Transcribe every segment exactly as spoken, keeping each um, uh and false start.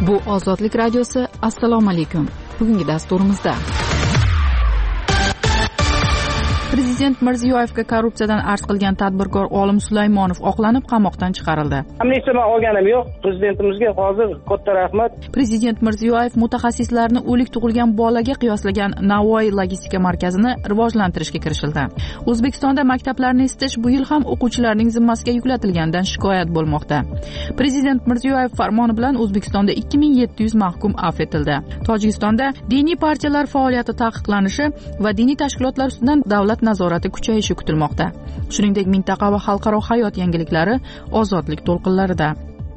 Bu Ozodlik radiosi. Assalomu alaykum. Bugungi dasturimizda Prezident Mirziyoyevga korrupsiyadan arz qilgan tadbirkor Olim Sulaymonov oqlanib qamoqdan chiqarildi. Amnistiya olganim yo'q. Prezidentimizga hozir katta rahmat. Prezident Mirziyoyev mutaxassislarni o'lik tug'ilgan bolaga qiyoslagan Navoiy logistika markazini rivojlantirishga kirishildi. O'zbekistonda maktablarni isitish bu yil ham o'quvchilarning zimmasiga yuklatilganidan shikoyat bo'lmoqda. Prezident Mirziyoyev farmoni bilan O'zbekistonda ikki ming yetti yuz mahkum afv etildi. Tojikistonda diniy partiyalar faoliyati taqiqlanishi va diniy tashkilotlar ustidan davlat nazorati kuchayishi kutilmoqda. Shuningdek, mintaqa va xalqaro hayot yangiliklari ozodlik to'lqinlarida.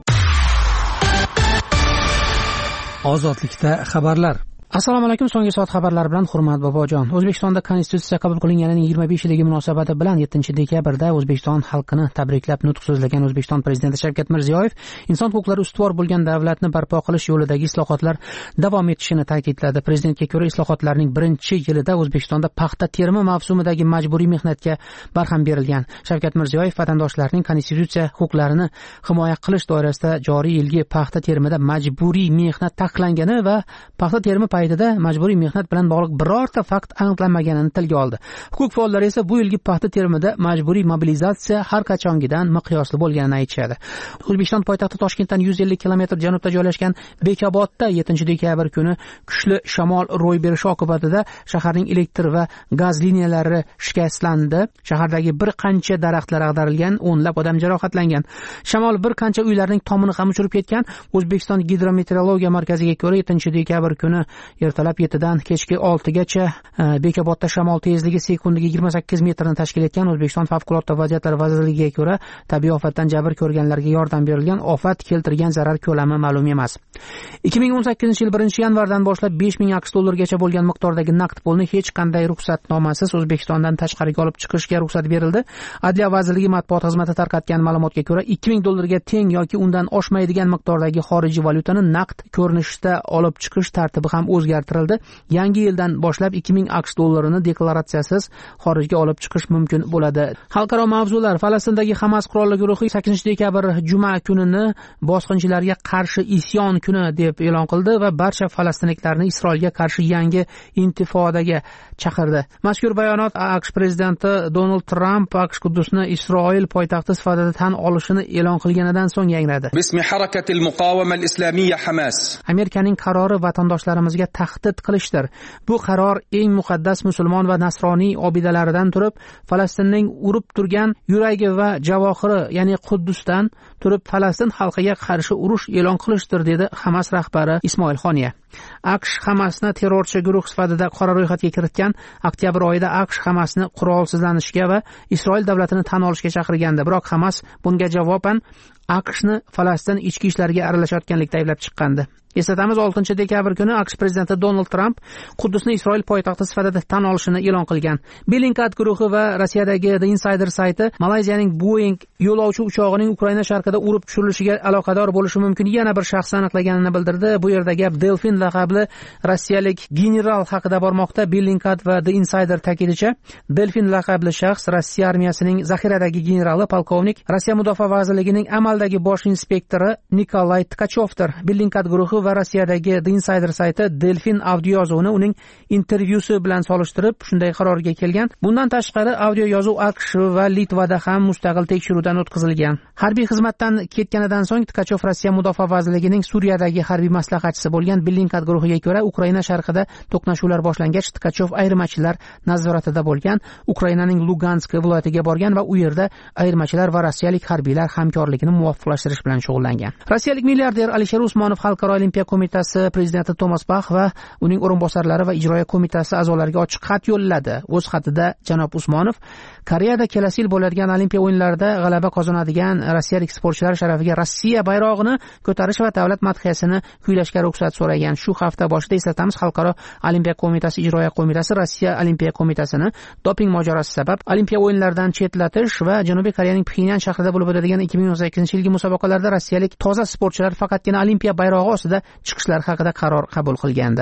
Ozodlikda xabarlar. Assalomu alaykum. So'nggi soat xabarlari bilan Hurmat Bobojon. O'zbekistonda konstitutsiya qabul qilinganining yigirma besh yilligi munosabati bilan yettinchi dekabrda O'zbekiston xalqini tabriklab nutq so'zlagan O'zbekiston prezidenti Shavkat Mirziyoyev inson huquqlari ustuvor bo'lgan davlatni barpo qilish yo'lidagi islohotlar davom etishini ta'kidladi. Prezidentga ko'ra, islohotlarning birinchi yilida O'zbekistonda paxta terimi mavsumidagi majburiy mehnatga barham berilgan. Shavkat Mirziyoyev vatandoshlarning konstitutsiya huquqlarini himoya qilish doirasida joriy yilgi paxta terimida majburiy mehnat taqiqlangani va paxta terimi paytida majburiy mehnat bilan bog'liq birorta fakt aniqlanmaganini tilga oldi. Huquq faollari esa bu yilgi paxta terimida majburiy mobilizatsiya har qachongidan miqyosli bo'lganini aytishadi. O'zbekiston poytaxti Toshkentdan yuz ellik kilometr janubda joylashgan Bekobodda yettinchi dekabr kuni kuchli shamol ro'y berishi oqibatida shaharning elektr va gaz liniyalari shikastlandi. Shahardagi bir qancha daraxtlar ag'darilgan, o'nlab odam jarohatlangan. Shamol bir qancha uylarning tomini ham uchirib ketgan. O'zbekiston gidrometeorologiya markaziga ko'ra, yettinchi dekabr kuni ertalab yettidan kechki oltigacha Bekobodda shamol tezligi sekundiga yigirma sakkiz metrni tashkil etgan. O'zbekiston favqulodda vaziyatlar vazirligiga ko'ra, tabiiy ofatdan jabr ko'rganlarga yordam berilgan. Ofat keltirgan zarar ko'lami ma'lum emas. ikki ming o'n sakkizinchi yil birinchi yanvardan boshlab besh ming aqsh dollargacha bo'lgan miqdordagi naqd pulni hech qanday ruxsatnomasiz O'zbekistondan tashqariga olib chiqishga ruxsat berildi. Adliya vazirligi matbuot xizmati tarqatgan ma'lumotga ko'ra, ikki ming dollarga teng yoki undan oshmaydigan miqdordagi xorijiy valyutani naqd ko'rinishda olib chiqish tartibi ham o'zgartirildi. Yangi yildan boshlab ikki ming aqsh dollarini deklaratsiyasiz xorijga olib chiqish mumkin bo'ladi. Xalqaro mavzular. Falastindagi Hamas qurolli guruhi sakkizinchi dekabr juma kunini bosqinchilarga qarshi isyon kuni deb e'lon qildi va barcha falastinliklarni Isroilga qarshi yangi intifodaga chaqirdi. Mazkur bayonot AQSh prezidenti Donald Tramp AQSh Quddusni Isroil poytaxti sifatida tan olishini e'lon qilganidan so'ng yangradi. Bismi harakatil muqawama al-islamiyya Hamas. Amerikaning qarori vatandoshlarimizga tahdid qilishdir. Bu qaror eng muqaddas musulmon va nasroniy obidalaridan turib, Falastinning urib turgan yuragi va javohiri, ya'ni Quddusdan turib Falastin xalqiga qarshi urush e'lon qilishdir, dedi Hamas rahbari Ismoil Xoniya. AQSh Hamasni terrorchi guruh sifatida qora ro'yxatga kiritgan. Oktyabr oyida AQSh Hamasni qurolsizlanishga va Isroil davlatini tan olishga chaqirgandi. Biroq Hamas bunga javoban AQShni Falastin ichki ishlariga aralashayotganlikda ayblab chiqqandi. Eslatamiz, oltinchi dekabr kuni AQSh prezidenti Donald Tramp Quddusni Isroil poytaxti sifatida tan olishini e'lon qilgan. Bellingcat guruhi va Rossiyadagi The Insider sayti Malayziyaning Boeing yo'lovchi uchog'ining Ukraina sharqida urib tushirilishiga aloqador bo'lishi mumkin yana bir shaxsni aniqlaganini bildirdi. Bu yerda gap Delfin laqabli rossiyalik general haqida bormoqda. Bellingcat va The Insider ta'kidlashicha, Delfin laqabli shaxs Rossiya armiyasining zaxiradagi generali, polkovnik, Rossiya mudofaa vazirligining amaldagi bosh inspektori Nikolay Tkachovdir. Bellingcat guruhi va Rossiyadagi The Insider sayti Delfin audio yozuvini uning intervyusi bilan solishtirib shunday qarorga kelgan. Bundan tashqari audio yozuv AQSh va Litvada ham mustaqil tekshiruvdan o'tkazilgan. Harbiy xizmatdan ketganidan so'ng Tkachov Rossiya mudofaa vazirligining Suriyadagi harbiy maslahatchisi bo'lgan. Bellingcat guruhiga ko'ra, Ukraina sharqida to'qnashuvlar boshlangach, Tkachov ayirmachilar nazoratida bo'lgan. Ukrainaning Lugansk viloyatiga borgan va u yerda ayirmachilar va rossiyalik harbiylar hamkorligini muvofiqlashtirish bilan shug'ullangan. Rossiyalik milliarder Alisher Usmonov Xalqaro olimpiya qo'mitasi prezidenti Tomas Bach va uning o'rinbosarlari va ijroiya qo'mitasi a'zolariga ochiq xat yo'lladi. O'z xatida janob Usmonov Koreyada kelasi yil bo'ladigan olimpiya o'yinlarida g'alaba qozonadigan rossiyalik sportchilar sharafiga Rossiya bayrog'ini ko'tarish va davlat madhiyasini kuylashga ruxsat so'ragan. Shu hafta boshida eslatamiz, Xalqaro olimpiya qo'mitasi ijroiya qo'mitasi Rossiya olimpiya qo'mitasini doping mojarosi sabab olimpiya o'yinlaridan chetlatish va Janubiy Koreyaning Pxenyan shahrida bo'lib o'tadigan ikki ming o'n sakkizinchi yilgi musobaqalarda rossiyalik toza sportchilar faqatgina olimpiya bayrog'i ostida chiqishlar haqida qaror qabul qilgandi.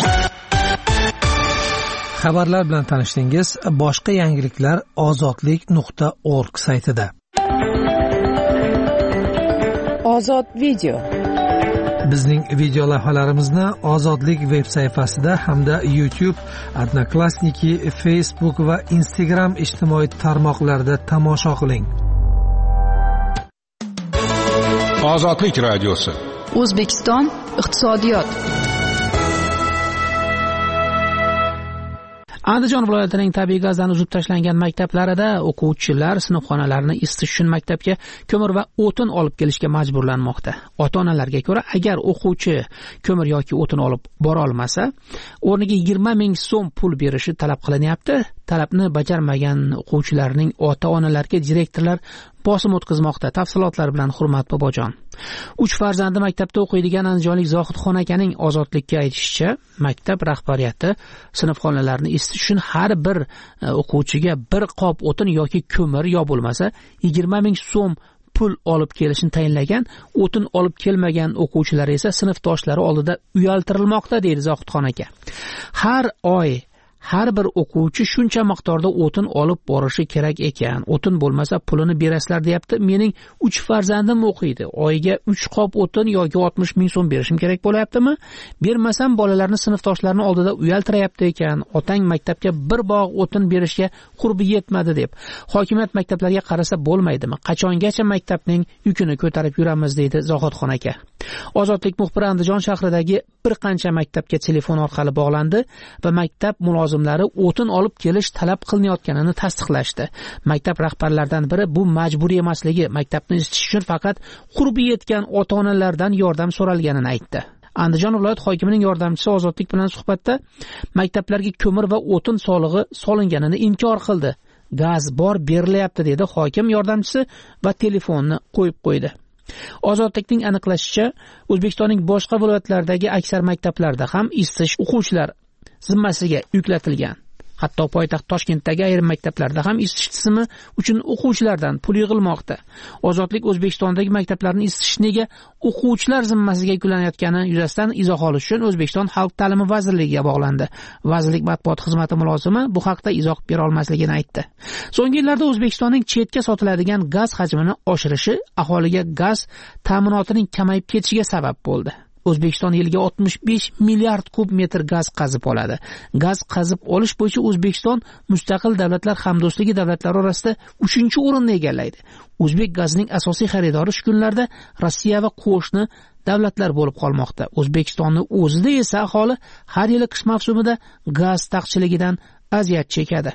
Xabarlar bilan tanishdingiz. Boshqa yangiliklar ozodlik nuqta org saytida. Ozod video. Bizning video lavhalarimizni Ozodlik veb sayfasida hamda YouTube, Odnoklassniki, Facebook va Instagram ijtimoiy tarmoqlarida tomosha qiling. Ozodlik radiosi. O'zbekiston iqtisodiyot. Andijon viloyatining tabiiy gazdan uzib tashlangan maktablarida o'quvchilar sinfxonalarni isitish uchun maktabga ko'mir va o'tin olib kelishga majburlanmoqda. Ota-onalarga ko'ra, agar o'quvchi ko'mir yoki o'tin olib bora olmasa, o'rniga yigirma ming so'm pul berishi talab qilinyapti. Talabni bajarmagan o'quvchilarning ota-onalariga direktorlar bosim o'tkazmoqda. Tafsilotlar bilan Hurmat Bobojon. uch farzandi maktabda o'qiydigan andijonlik Zohidxon akaning Ozodlikka aytishicha, maktab rahbariyati sinfxonalarni isitish uchun har bir o'quvchiga bir qop o'tin yoki ko'mir yo bo'lmasa yigirma ming so'm pul olib kelishni tayinlagan. O'tin olib kelmagan o'quvchilar esa sinfdoshlari oldida uyaltirilmoqda, deydi Zohidxon aka. Har oy har bir o'quvchi shuncha miqdorda o'tin olib borishi kerak ekan. O'tin bo'lmasa pulini berasizlar, deyapti. Mening uch farzandim o'qiydi. Oyiga uch qop o'tin yoki oltmish ming so'm berishim kerak bo'layaptimi? Bermasam bolalarni sinfdoshlarini oldida uyaltirayapti ekan. Otang maktabga bir bog' o'tin berishga qurbi yetmadi deb. Hokimiyat maktablarga qarasa bo'lmaydimi? Qachongacha maktabning yukini ko'tarib yuramiz, deydi Zohidxon aka. Ozodlik muxbiri Andijon shahridagi bir qancha maktabga telefon orqali bog'landi va maktab mulozimlari o'tin olib kelish talab qilinayotganini tasdiqlashdi. Maktab rahbarlaridan biri bu majburiy emasligi, maktabni isitish uchun faqat qurbi yetgan ota-onalardan yordam so'ralganini aytdi. Andijon viloyat hokimining yordamchisi Ozodlik bilan suhbatda maktablarga ko'mir va o'tin solig'i solinganini inkor qildi. Gaz bor, berilyapti, dedi hokim yordamchisi va telefonni qo'yib qo'ydi. Ozodlikning aniqlashicha, O'zbekistonning boshqa viloyatlaridagi aksar maktablarda ham isitish o'quvchilar zimmasiga yuklatilgan. Hatto poytaxt Toshkentdagi ayrim maktablarda ham isitish tizimi uchun o'quvchilardan pul yig'ilmoqda. Ozodlik O'zbekistondagi maktablarni isitish nega o'quvchilar zimmasiga yuklanayotgani yuzasidan izoh olish uchun O'zbekiston Xalq ta'limi vazirligiga bog'landi. Vazirlik matbuot xizmati mulozimi bu haqda izoh bera olmasligini aytdi. So'nggi yillarda O'zbekistonning chetga sotiladigan gaz hajmini oshirishi aholiga gaz ta'minotining kamayib ketishiga sabab bo'ldi. O'zbekiston yiliga oltmish besh milliard kub metr gaz qazib oladi. Gaz qazib olish bo'yicha O'zbekiston mustaqil davlatlar hamdo'stligi davlatlari orasida uchinchi o'rinni egallaydi. O'zbek gazining asosiy xaridori shu kunlarda Rossiya va qo'shni davlatlar bo'lib qolmoqda. O'zbekistonning o'zida esa aholi har yili qish mavsumida gaz taqchiligidan aziyat chekadi.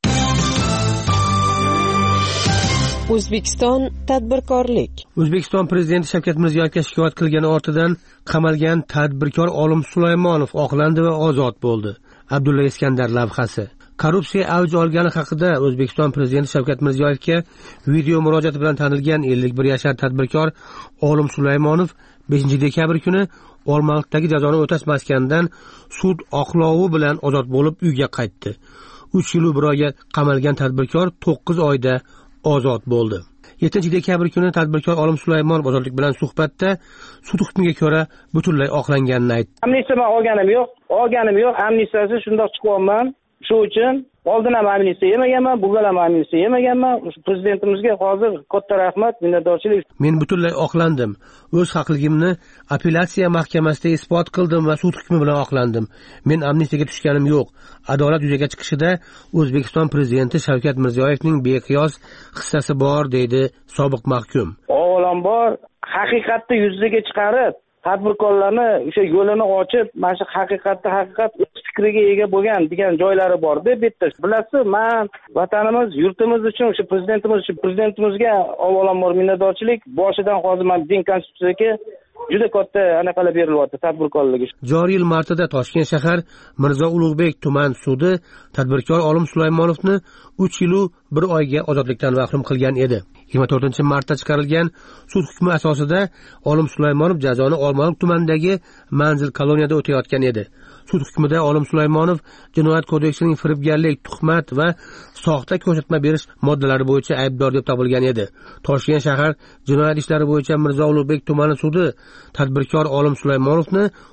O'zbekiston tadbirkorlik. O'zbekiston prezidenti Shavkat Mirziyoyevga shikoyat qilgani ortidan qamalgan tadbirkor Olim Sulaymonov oqlandi va ozod bo'ldi. Abdulla Iskandar lavhasi. Korrupsiya avj olgani haqida O'zbekiston prezidenti Shavkat Mirziyoyevga video murojaati bilan tanilgan ellik bir yashar tadbirkor Olim Sulaymonov beshinchi dekabr kuni Olmaliqdagi jazoni o'tash maskanidan sud oqlovi bilan ozod bo'lib uyga qaytdi. uch yil bir oyga qamalgan tadbirkor to'qqiz oyda ozod bo'ldi. yettinchi dekabr kuni tadbirkor Olim Sulaymonov Ozodlik bilan suhbatda sud hukmiga ko'ra butunlay oqlanganini aytdi. Amnistiya men olganim yo'q, olganim yo'q. Amnistiyasi shundoq chiqyapman. Shu uchun oldin ham amnistiya yemaganman, bugun ham amnistiya yemaganman. Prezidentimizga hozir katta rahmat, minnatdorchilik. Men butunlay oqlandim. O'z haqligimni apellyatsiya mahkamasida isbot qildim va sud hukmi bilan oqlandim. Men amnistiyaga tushganim yo'q. Adolat yuzaga chiqishida O'zbekiston prezidenti Shavkat Mirziyoyevning beqiyos hissasi bor, deydi sobiq mahkum. Avvalambor haqiqatni yuzaga chiqarib, tadbirkorlarni o'sha yo'lini ochib, mana shu haqiqatda haqiqat fikriga ega bo'lgan degan joylari bor deb bitta. Bilasiz, men vatanimiz, yurtimiz uchun, o'sha prezidentimiz uchun prezidentimizga avvalambor minnatdorchilik. Boshidan hozir men din konstitutsiyaga juda katta anaqalar berilyapti tadbirkorligi. Joriy yil martida Toshkent shahar Mirzo Ulug'bek tuman sudi tadbirkor Olim Sulaymonovni uch yil bir oyga ozodlikdan mahrum qilgan edi. yigirma to'rtinchi martda chiqarilgan sud hukmi asosida Olim Sulaymonov jazoni Olmaliq tumanidagi manzil koloniyada o'tayotgan edi. Sud hukmida Olim Sulaymonov Jinoyat kodeksining firibgarlik, tuhmat va soxta ko'rsatma berish moddalari bo'yicha aybdor deb topilgan edi. Toshkent shahar jinoyat ishlari bo'yicha Mirzo Ulug'bek tumani sudi tadbirkor Olim Sulaymonovni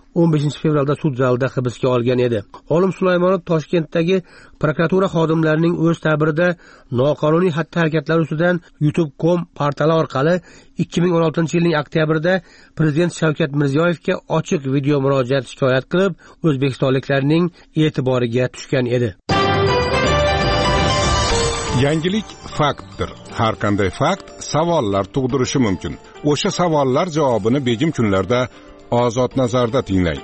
o'n beshinchi fevralda sud zalida hibsga olgan edi. Olim Sulaymonov Toshkentdagi prokuratura xodimlarining o'z ta'birida noqonuniy xatti-harakatlari ustidan YouTube nokta com portali orqali ikki ming o'n oltinchi yilning oktyabrida Prezident Shavkat Mirziyoyevga ochiq video murojaat shikoyat qilib, o'zbekistonliklarning e'tiboriga tushgan edi. Yangilik faktdir. Har qanday fakt savollar tug'dirishi mumkin. O'sha savollar javobini begim kunlarda Ozod nazarda tinglang.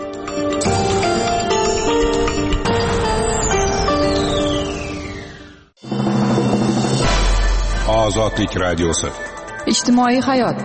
Ozodlik radiosi. Ijtimoiy hayot.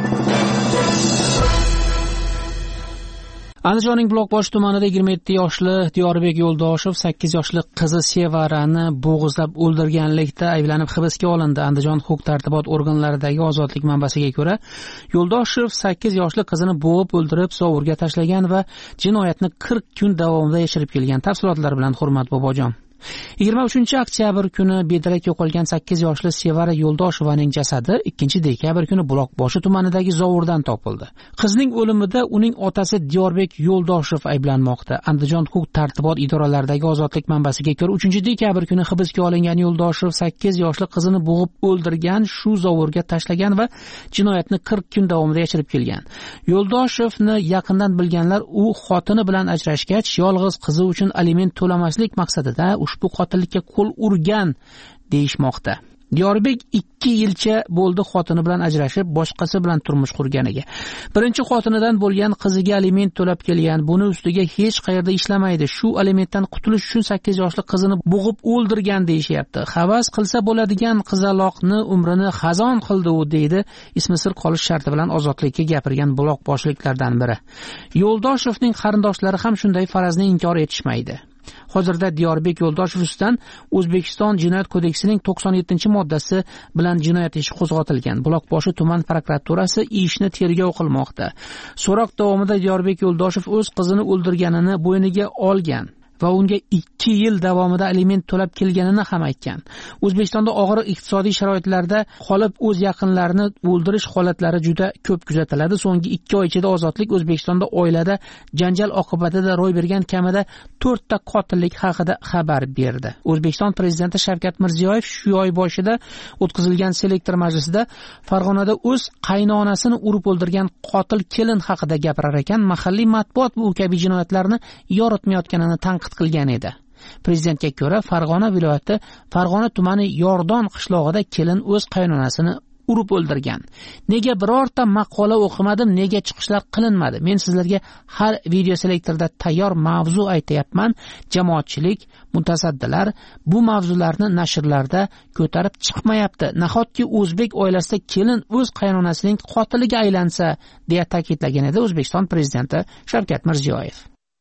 Andijonning Buloqboshi tumanida yigirma yetti yoshli Diyorbek Yo'ldoshev sakkiz yoshli qizi Sevarani bo'g'izlab o'ldirganlikda ayblanib hibsga olindi. Andijon huquq-tartibot organlaridagi ozodlik manbasiga ko'ra, Yo'ldoshev sakkiz yoshli qizini bo'g'ib o'ldirib, zovurga tashlagan va jinoyatni qirq kun davomida yashirib kelgan. Tafsilotlar bilan Hurmat Bobojon. yigirma uchinchi oktyabr kuni bedarak yo'qolgan sakkiz yoshli Sevara Yo'ldoshevaning jasadi ikkinchi dekabr kuni Buloqboshi tumanidagi zovurdan topildi. Qizning o'limida uning otasi Diyorbek Yo'ldoshev ayblanmoqda. Andijon huquq-tartibot idoralaridagi ozodlik manbasiga ko'ra, uchinchi dekabr kuni hibsga olingan Yo'ldoshev sakkiz yoshli qizini bo'g'ib o'ldirgan, shu zovurga tashlagan va jinoyatni qirq kun davomida yashirib kelgan. Yo'ldoshevni yaqindan bilganlar u xotini bilan ajrashgach, yolg'iz qizi uchun aliment to'lamaslik maqsadida ushbu qotillikka qo'l urgan deyishmoqda. Diyorbek ikki yilcha bo'ldi xotini bilan ajrashib, boshqasi bilan turmush qurganiga. Birinchi xotinidan bo'lgan qiziga aliment to'lab kelgan. Buni ustiga hech qayerda ishlamaydi. Shu alimentdan qutulish uchun sakkiz yoshli qizini bo'g'ib o'ldirgan deyishyapti. Havas qilsa bo'ladigan qizaloqni umrini xazon qildi u, deydi ismi sir qolish sharti bilan ozodlikka gapirgan buloqboshliklardan biri. Yo'ldoshevning qarindoshlari ham shunday farazni inkor etishmaydi. Hozirda Diyorbek Yo'ldoshev ustidan O'zbekiston Jinoyat kodeksining to'qson yettinchi moddasi bilan jinoyat ishi qo'zg'atilgan. Buloqboshi tuman prokuraturasi ishni tergov qilmoqda. So'roq davomida Diyorbek Yo'ldoshev o'z qizini o'ldirganini bo'yniga olgan va unga ikki yil davomida aliment to'lab kelganini ham aytgan. O'zbekistonda og'ir iqtisodiy sharoitlarda qolib o'z yaqinlarini o'ldirish holatlari juda ko'p kuzatiladi. So'nggi ikki oy ichida ozodlik O'zbekistonda oilada janjal oqibatida ro'y bergan kamida to'rtta qotillik haqida xabar berdi. O'zbekiston prezidenti Shavkat Mirziyoyev shu oy boshida o'tkazilgan selektor majlisida Farg'onada o'z qaynonasini urib o'ldirgan qotil kelin haqida gapirar ekan, mahalliy matbuot bu kabi jinoyatlarni yoritmayotganini tanqid qilgan edi. Prezidentga ko'ra, Farg'ona viloyati Farg'ona tumani Yordon qishlog'ida kelin o'z qaynonasini urib o'ldirgan. Nega birorta maqola o'qimadim, nega chiqishlar qilinmadi? Men sizlarga har video selektorda tayyor mavzu aytayapman. Jamoatchilik, mutasaddilar bu mavzularni nashrlarda ko'tarib chiqmayapti. Nahotki o'zbek oilasida kelin o'z qaynonasining qotiliga aylansa, deya ta'kidlagan edi O'zbekiston prezidenti Shavkat Mirziyoyev.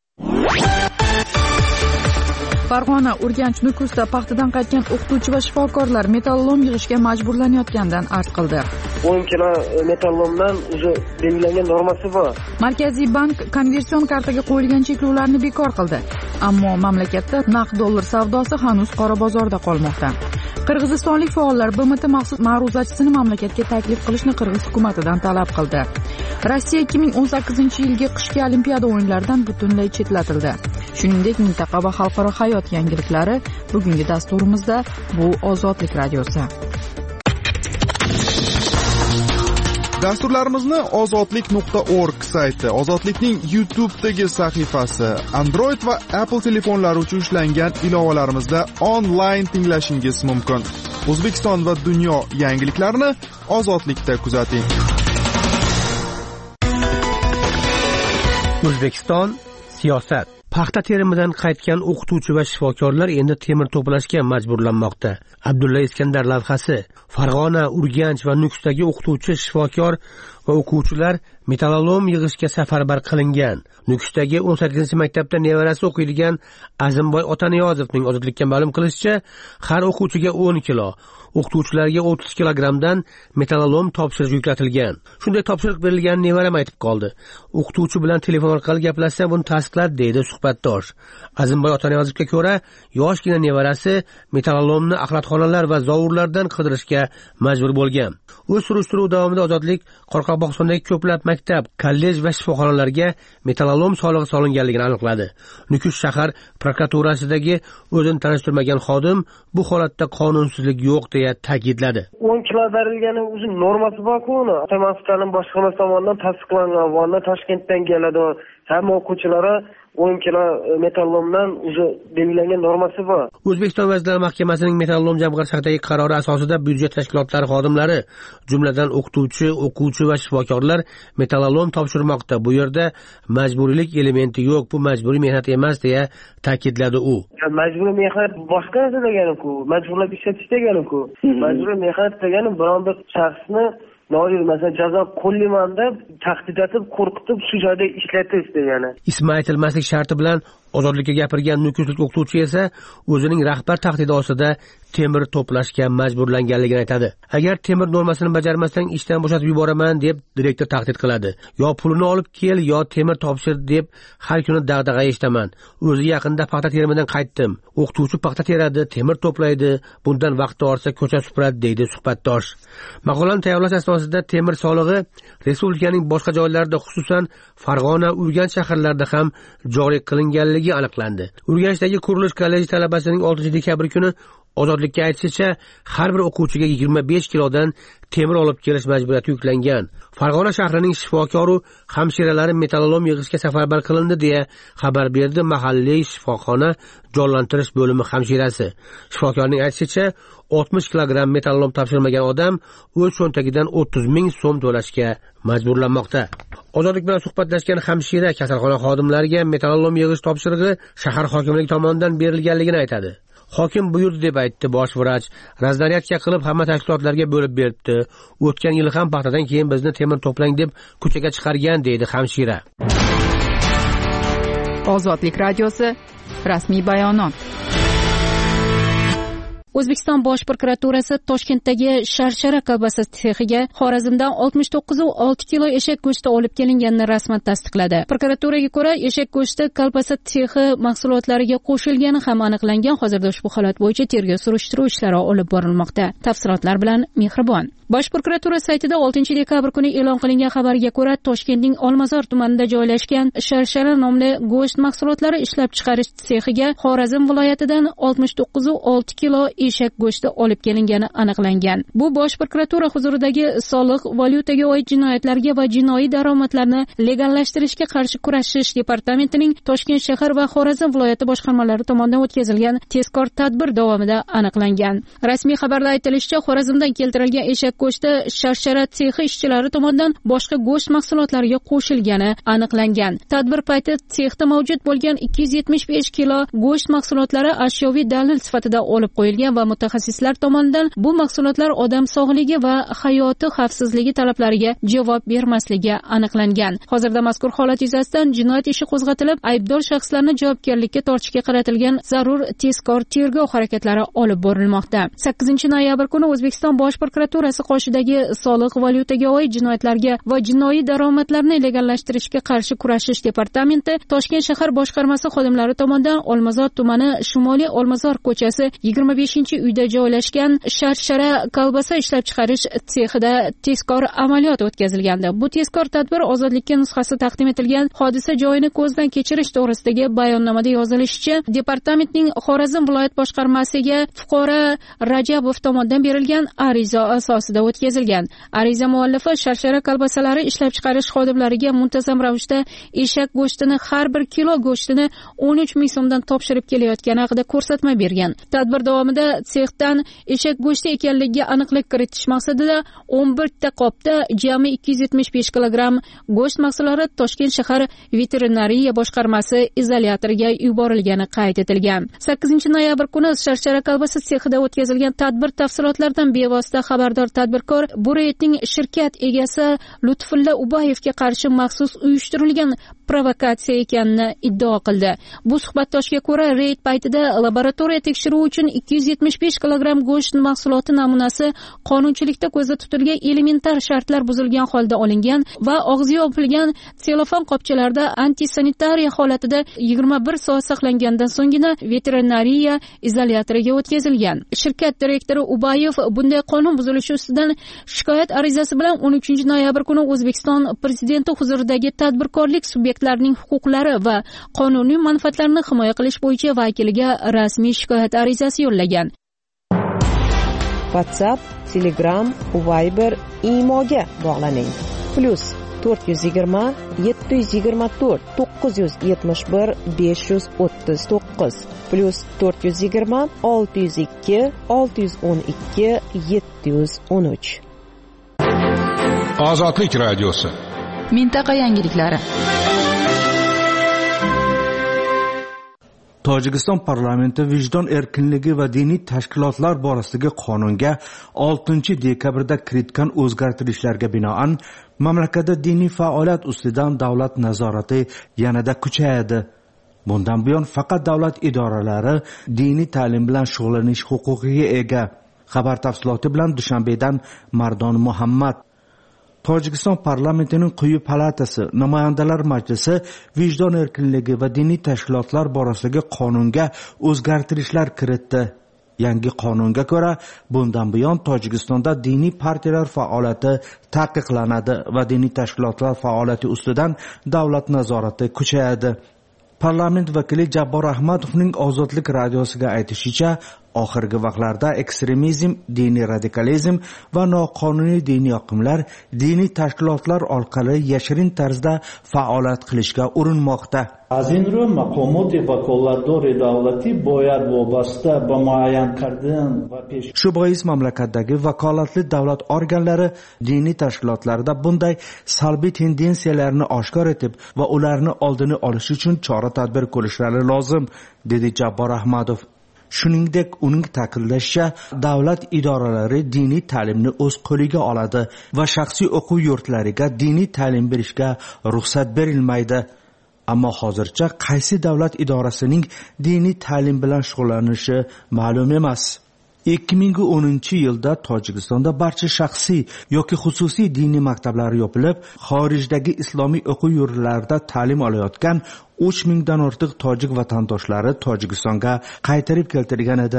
Farg'ona, Urganch, Nukusda paxtadan qaytgan o'qituvchi va shifokorlar metallolom yig'ishga majburlanayotganidan arz qildi. o'n kilo metallolomdan o'zi belgilangan normasi bor. Markaziy bank konversion kartaga qo'yilgan cheklovlarni bekor qildi. Ammo mamlakatda naqd dollar savdosi hanuz qora bozorda qolmoqda. Qirg'izistonlik faollar B M T maxsus ma'ruzachisini mamlakatga taklif qilishni Qirg'iz hukumatidan talab qildi. Rossiya ikki ming o'n sakkizinchi yilgi qishki olimpiada o'yinlaridan butunlay chetlatildi. Shuningdek, mintaqa va xalqaro hayot yangiliklari bugungi dasturimizda. Bu Ozodlik radiosi. Dasturlarimizni ozodlik nuqta org sayti, Ozodlikning YouTube'dagi sahifasi, Android va Apple telefonlari uchun ishlangan ilovalarimizda onlayn tinglashingiz mumkin. O'zbekiston va dunyo yangiliklarini Ozodlikda kuzating. O'zbekiston siyosat. Paxta terimidan qaytgan o'qituvchi va shifokorlar endi temir to'plashga majburlanmoqda. Abdulla Iskandar lavhasi. Farg'ona, Urganch va Nukusdagi o'qituvchi, shifokor va o'quvchilar metallolom yig'ishga safarbar qilingan. Nukusdagi o'n sakkizinchi maktabda nevarasi o'qiydigan Azimboy Otaniyozovning Ozodlikka ma'lum qilishicha, har o'quvchiga o'n kilo, o'qituvchilarga o'ttiz kilogrammdan metalolom topshiriq yuklatilgan. Shunday topshiriq berilganini nevaram aytib qoldi. O'qituvchi bilan telefon orqali gaplashsam buni tasdiqladi, deydi suhbatdosh. Azimboy Otaniyozovga ko'ra, yoshgina nevarasi metalolomni axlatxonalar va zovurlardan qidirishga majbur bo'lgan. O'z surishtiruv davomida Ozodlik Qoraqalpog'istondagi ko'plab maktab, kollej va shifoxonalarga metalolom solig'i solinganligini aniqladi. Nukus shahar prokuraturasidagi o'zini tanishtirmagan xodim bu holatda qonunsizlik yo'q deya ta'kidladi. o'n kilo berilgani o'zi normasi bor-ku, uni Toshkent boshqarmasi tomonidan tasdiqlangan va Toshkentdan keladi. Hamma o'quvchilari o'n kilo metallomdan o'zi belgilangan normasi bor. O'zbekiston Vazirlar Mahkamasining metallom jamg'armasi haqidagi qarori asosida byudjet tashkilotlari xodimlari, jumladan o'qituvchi, o'quvchi va shifokorlar metallom topshirmoqda. Bu yerda majburiylik elementi yo'q, bu majburiy mehnat emas deya ta'kidladi u. Majburiy mehnat boshqa narsa degani-ku, majburlab ishlatish degani-ku. Majburiy mehnat degani biron bir shaxsni Nodir mesela jazo qo'llayman deb tahdid etib, qo'rqitib shu joyda ishlatish degani. Ismi aytilmaslik sharti bilan Ozodlikka gapirgan nukuslik o'qituvchi esa o'zining rahbar tahdidi ostida temir to'plashga majburlanganligini aytadi. Agar temir normasini bajarmasang ishdan bo'shatib yuboraman deb direktor tahdid qiladi. Yo pulini olib kel, yo temir topshir deb har kuni dag'dag'a eshitaman. O'zi yaqinda paxta terimidan qaytdim. O'qituvchi paxta teradi, temir to'playdi, bundan vaqti ortsa ko'cha supuradi, deydi suhbatdosh. Maqolani tayyorlash asnosida temir solig'i respublikaning boshqa joylarida, xususan Farg'ona, Urganch shaharlarida ham joriy qilinganligi aniqlandi. Urganchdagi qurilish kolleji talabasining oltinchi dekabr kuni Ozodlikka aytishicha, har bir o'quvchiga yigirma besh kilodan temir olib kelish majburiyati yuklangan. Farg'ona shahrining shifokoru hamshiralari metallolom yig'ishga safarbar qilindi deya xabar berdi mahalliy shifoxona jonlantirish bo'limi hamshirasi. Shifokorning aytishicha, oltmish kilogramm metallolom topshirmagan odam o'z cho'ntagidan o'ttiz ming so'm to'lashga majburlanmoqda. Ozodlik bilan suhbatlashgan hamshira kasalxona xodimlariga metallolom yig'ish topshirig'i shahar hokimligi tomonidan berilganligini aytadi. Hokim buyurdi deb aytdi bosh vrach. Razdaryatka qilib hamma tashkilotlarga bo'lib beribdi. O'tgan yil ham paxtadan keyin bizni temir to'plang deb ko'chaga chiqargan, deydi hamshira. Ozodlik radiosi rasmiy bayonot. O'zbekiston Bosh prokuraturasi Toshkentdagi Sharshara kolbasa sexiga Xorazmdan oltmish to'qqiz nuqta olti kilo eshak go'shti olib kelinganini rasman tasdiqladi. Prokuraturaga ko'ra, eshak go'shti kolbasa sexi mahsulotlariga qo'shilgani ham aniqlangan. Hozirda ushbu holat bo'yicha tergov surishtiruv ishlari olib borilmoqda. Tafsilotlar bilan Mehribon. Bosh prokuratura saytida oltinchi dekabr kuni e'lon qilingan xabarga ko'ra, Toshkentning Olmazor tumanida joylashgan Sharshara nomli go'sht mahsulotlari ishlab chiqarish sexiga Xorazm viloyatidan oltmish to'qqiz nuqta olti kilo eshak go'shti olib kelingani aniqlangan. Bu Bosh prokuratura huzuridagi soliq, valyutaga oid jinoyatlarga va jinoiy daromadlarni legallashtirishga qarshi kurashish departamentining Toshkent shahar va Xorazm viloyati boshqarmalari tomonidan o'tkazilgan tezkor tadbir davomida aniqlangan. Rasmiy xabarda aytilishicha, Xorazmdan keltirilgan eshak go'shti Sharshara sexi ishchilari tomonidan boshqa go'sht mahsulotlariga qo'shilgani aniqlangan. Tadbir payti sexda mavjud bo'lgan ikki yuz yetmish besh kilo go'sht mahsulotlari ashyoviy dalil sifatida olib qo'yilgan va mutaxassislar tomonidan bu mahsulotlar odam sog'ligi va hayoti xavfsizligi talablariga javob bermasligi aniqlangan. Hozirda mazkur holat yuzasidan jinoyat ishi qo'zg'atilib, aybdor shaxslarni javobgarlikka tortishga qaratilgan zarur tezkor tergov harakatlari olib borilmoqda. sakkizinchi noyabr kuni O'zbekiston Bosh prokuraturasi qoshidagi soliq, valyutaga oid jinoyatlarga va jinoiy daromadlarni legallashtirishga qarshi kurashish departamenti Toshkent shahar boshqarmasi xodimlari tomonidan Olmazor tumani Shimoliy Olmazor ko'chasi yigirma beshinchi uyda joylashgan Sharshara kolbasa ishlab chiqarish sexida tezkor amaliyot o'tkazilgandi. Bu tezkor tadbir Ozodlikka nusxasi taqdim etilgan. Hodisa joyini ko'zdan kechirish to'g'risidagi bayonnomada yozilishicha, departamentning Xorazm viloyat boshqarmasiga fuqaro Rajabov tomonidan berilgan ariza asosida o'tkazilgan. Ariza muallifi Sharshara kolbasalari ishlab chiqarish xodimlariga muntazam ravishda eshak go'shtini, har bir kilo go'shtini o'n uch ming so'mdan topshirib kelayotgani haqida ko'rsatma bergan. Tadbir davomida sexdan eshak go'shti ekanligiga aniqlik kiritish maqsadida o'n bir ta qopda jami ikki yuz yetmish besh kilogramm go'sht mahsulotlari Toshkent shahar veterinariya boshqarmasi izolyatoriga yuborilgani qayd etilgan. sakkizinchi noyabr kuni Sharshara kolbasa sexida o'tkazilgan tadbir tafsilotlaridan bevosita xabardor tadbirkor bu reyting shirkat egasi Lutfulla Ubayevga qarshi maxsus uyushtirilgan provokatsiya ekanini iddao qildi. Bu suhbatdoshga ko'ra, reyd paytida laboratoriya tekshiruvi uchun ikki yuz yetmish besh kilogramm go'sht mahsuloti namunasi qonunchilikda ko'zda tutilgan elementar shartlar buzilgan holda olingan va og'zi yopilgan selofan qopchalarda antisanitariya holatida yigirma bir soat saqlangandan so'nggina veterinariya izolyatoriga o'tkazilgan. Shirkat direktori Ubayev bunday qonun buzilishi ustidan shikoyat arizasi bilan o'n uchinchi noyabr kuni O'zbekiston prezidenti huzuridagi tadbirkorlik subyektlarining huquqlari va qonuniy manfaatlarini himoya qilish bo'yicha vakiliga rasmiy shikoyat arizasi yo'llagan. WhatsApp, Telegram, Viber, Imoga bog'laning. Plus to'rt yuz yigirma yetti yuz yigirma to'rt to'qqiz yuz yetmish bir besh yuz o'ttiz to'qqiz plus to'rt yuz yigirma olti yuz ikki olti yuz o'n ikki yetti yuz o'n uch. Ozodlik radiosi. Mintaqa yangiliklari. Tojikiston parlamenti vijdon erkinligi va diniy tashkilotlar borasidagi qonunga oltinchi dekabrda kiritgan o'zgartirishlarga binoan mamlakatda diniy faoliyat ustidan davlat nazorati yanada kuchayadi. Bundan buyon faqat davlat idoralari diniy ta'lim bilan shug'ullanish huquqiga ega. Xabar tafsiloti bilan Dushanbedan Mardon Muhammad. Tojikiston parlamentining quyi palatasi Namoyandalar majlisi vijdon erkinligi va diniy tashkilotlar borasidagi qonunga o'zgartirishlar kiritdi. Yangi qonunga ko'ra, bundan buyon Tojikistonda diniy partiyalar faoliyati taqiqlanadi va diniy tashkilotlar faoliyati ustidan davlat nazorati kuchayadi. Parlament vakili Jabbor Ahmadovning Ozodlik radiosiga aytishicha, oxirgi vaqtlarda ekstremizm, diniy radikalizm va noqonuniy diniy oqimlar diniy tashkilotlar orqali yashirin tarzda faoliyat qilishga urinmoqda. از این رو مقامات وکالتدار دولتی باید وابسته به معین کردن و پیش Shu bois mamlakatdagi vakolatli davlat organlari diniy tashkilotlarda bunday salbiy tendensiyalarni oshkor etib va ularni oldini olish uchun chora-tadbir ko'rishlari lozim, dedi Jabbor Ahmadov. Shuningdek, uning ta'kidlashicha, davlat idoralari diniy ta'limni o'z qo'liga oladi va shaxsiy o'quv yurtlariga diniy ta'lim berishga ruxsat berilmaydi. Ammo hozircha qaysi davlat idorasining diniy ta'lim bilan shug'ullanishi ma'lum emas. ikki ming o'ninchi yilda Tojikistonda barcha shaxsiy yoki xususiy diniy maktablar yopilib, xorijdagi islomiy o'quv yurtlarida ta'lim olayotgan uch mingdan ortiq tojik vatandoshlari Tojikistonga qaytarib keltirilgan edi.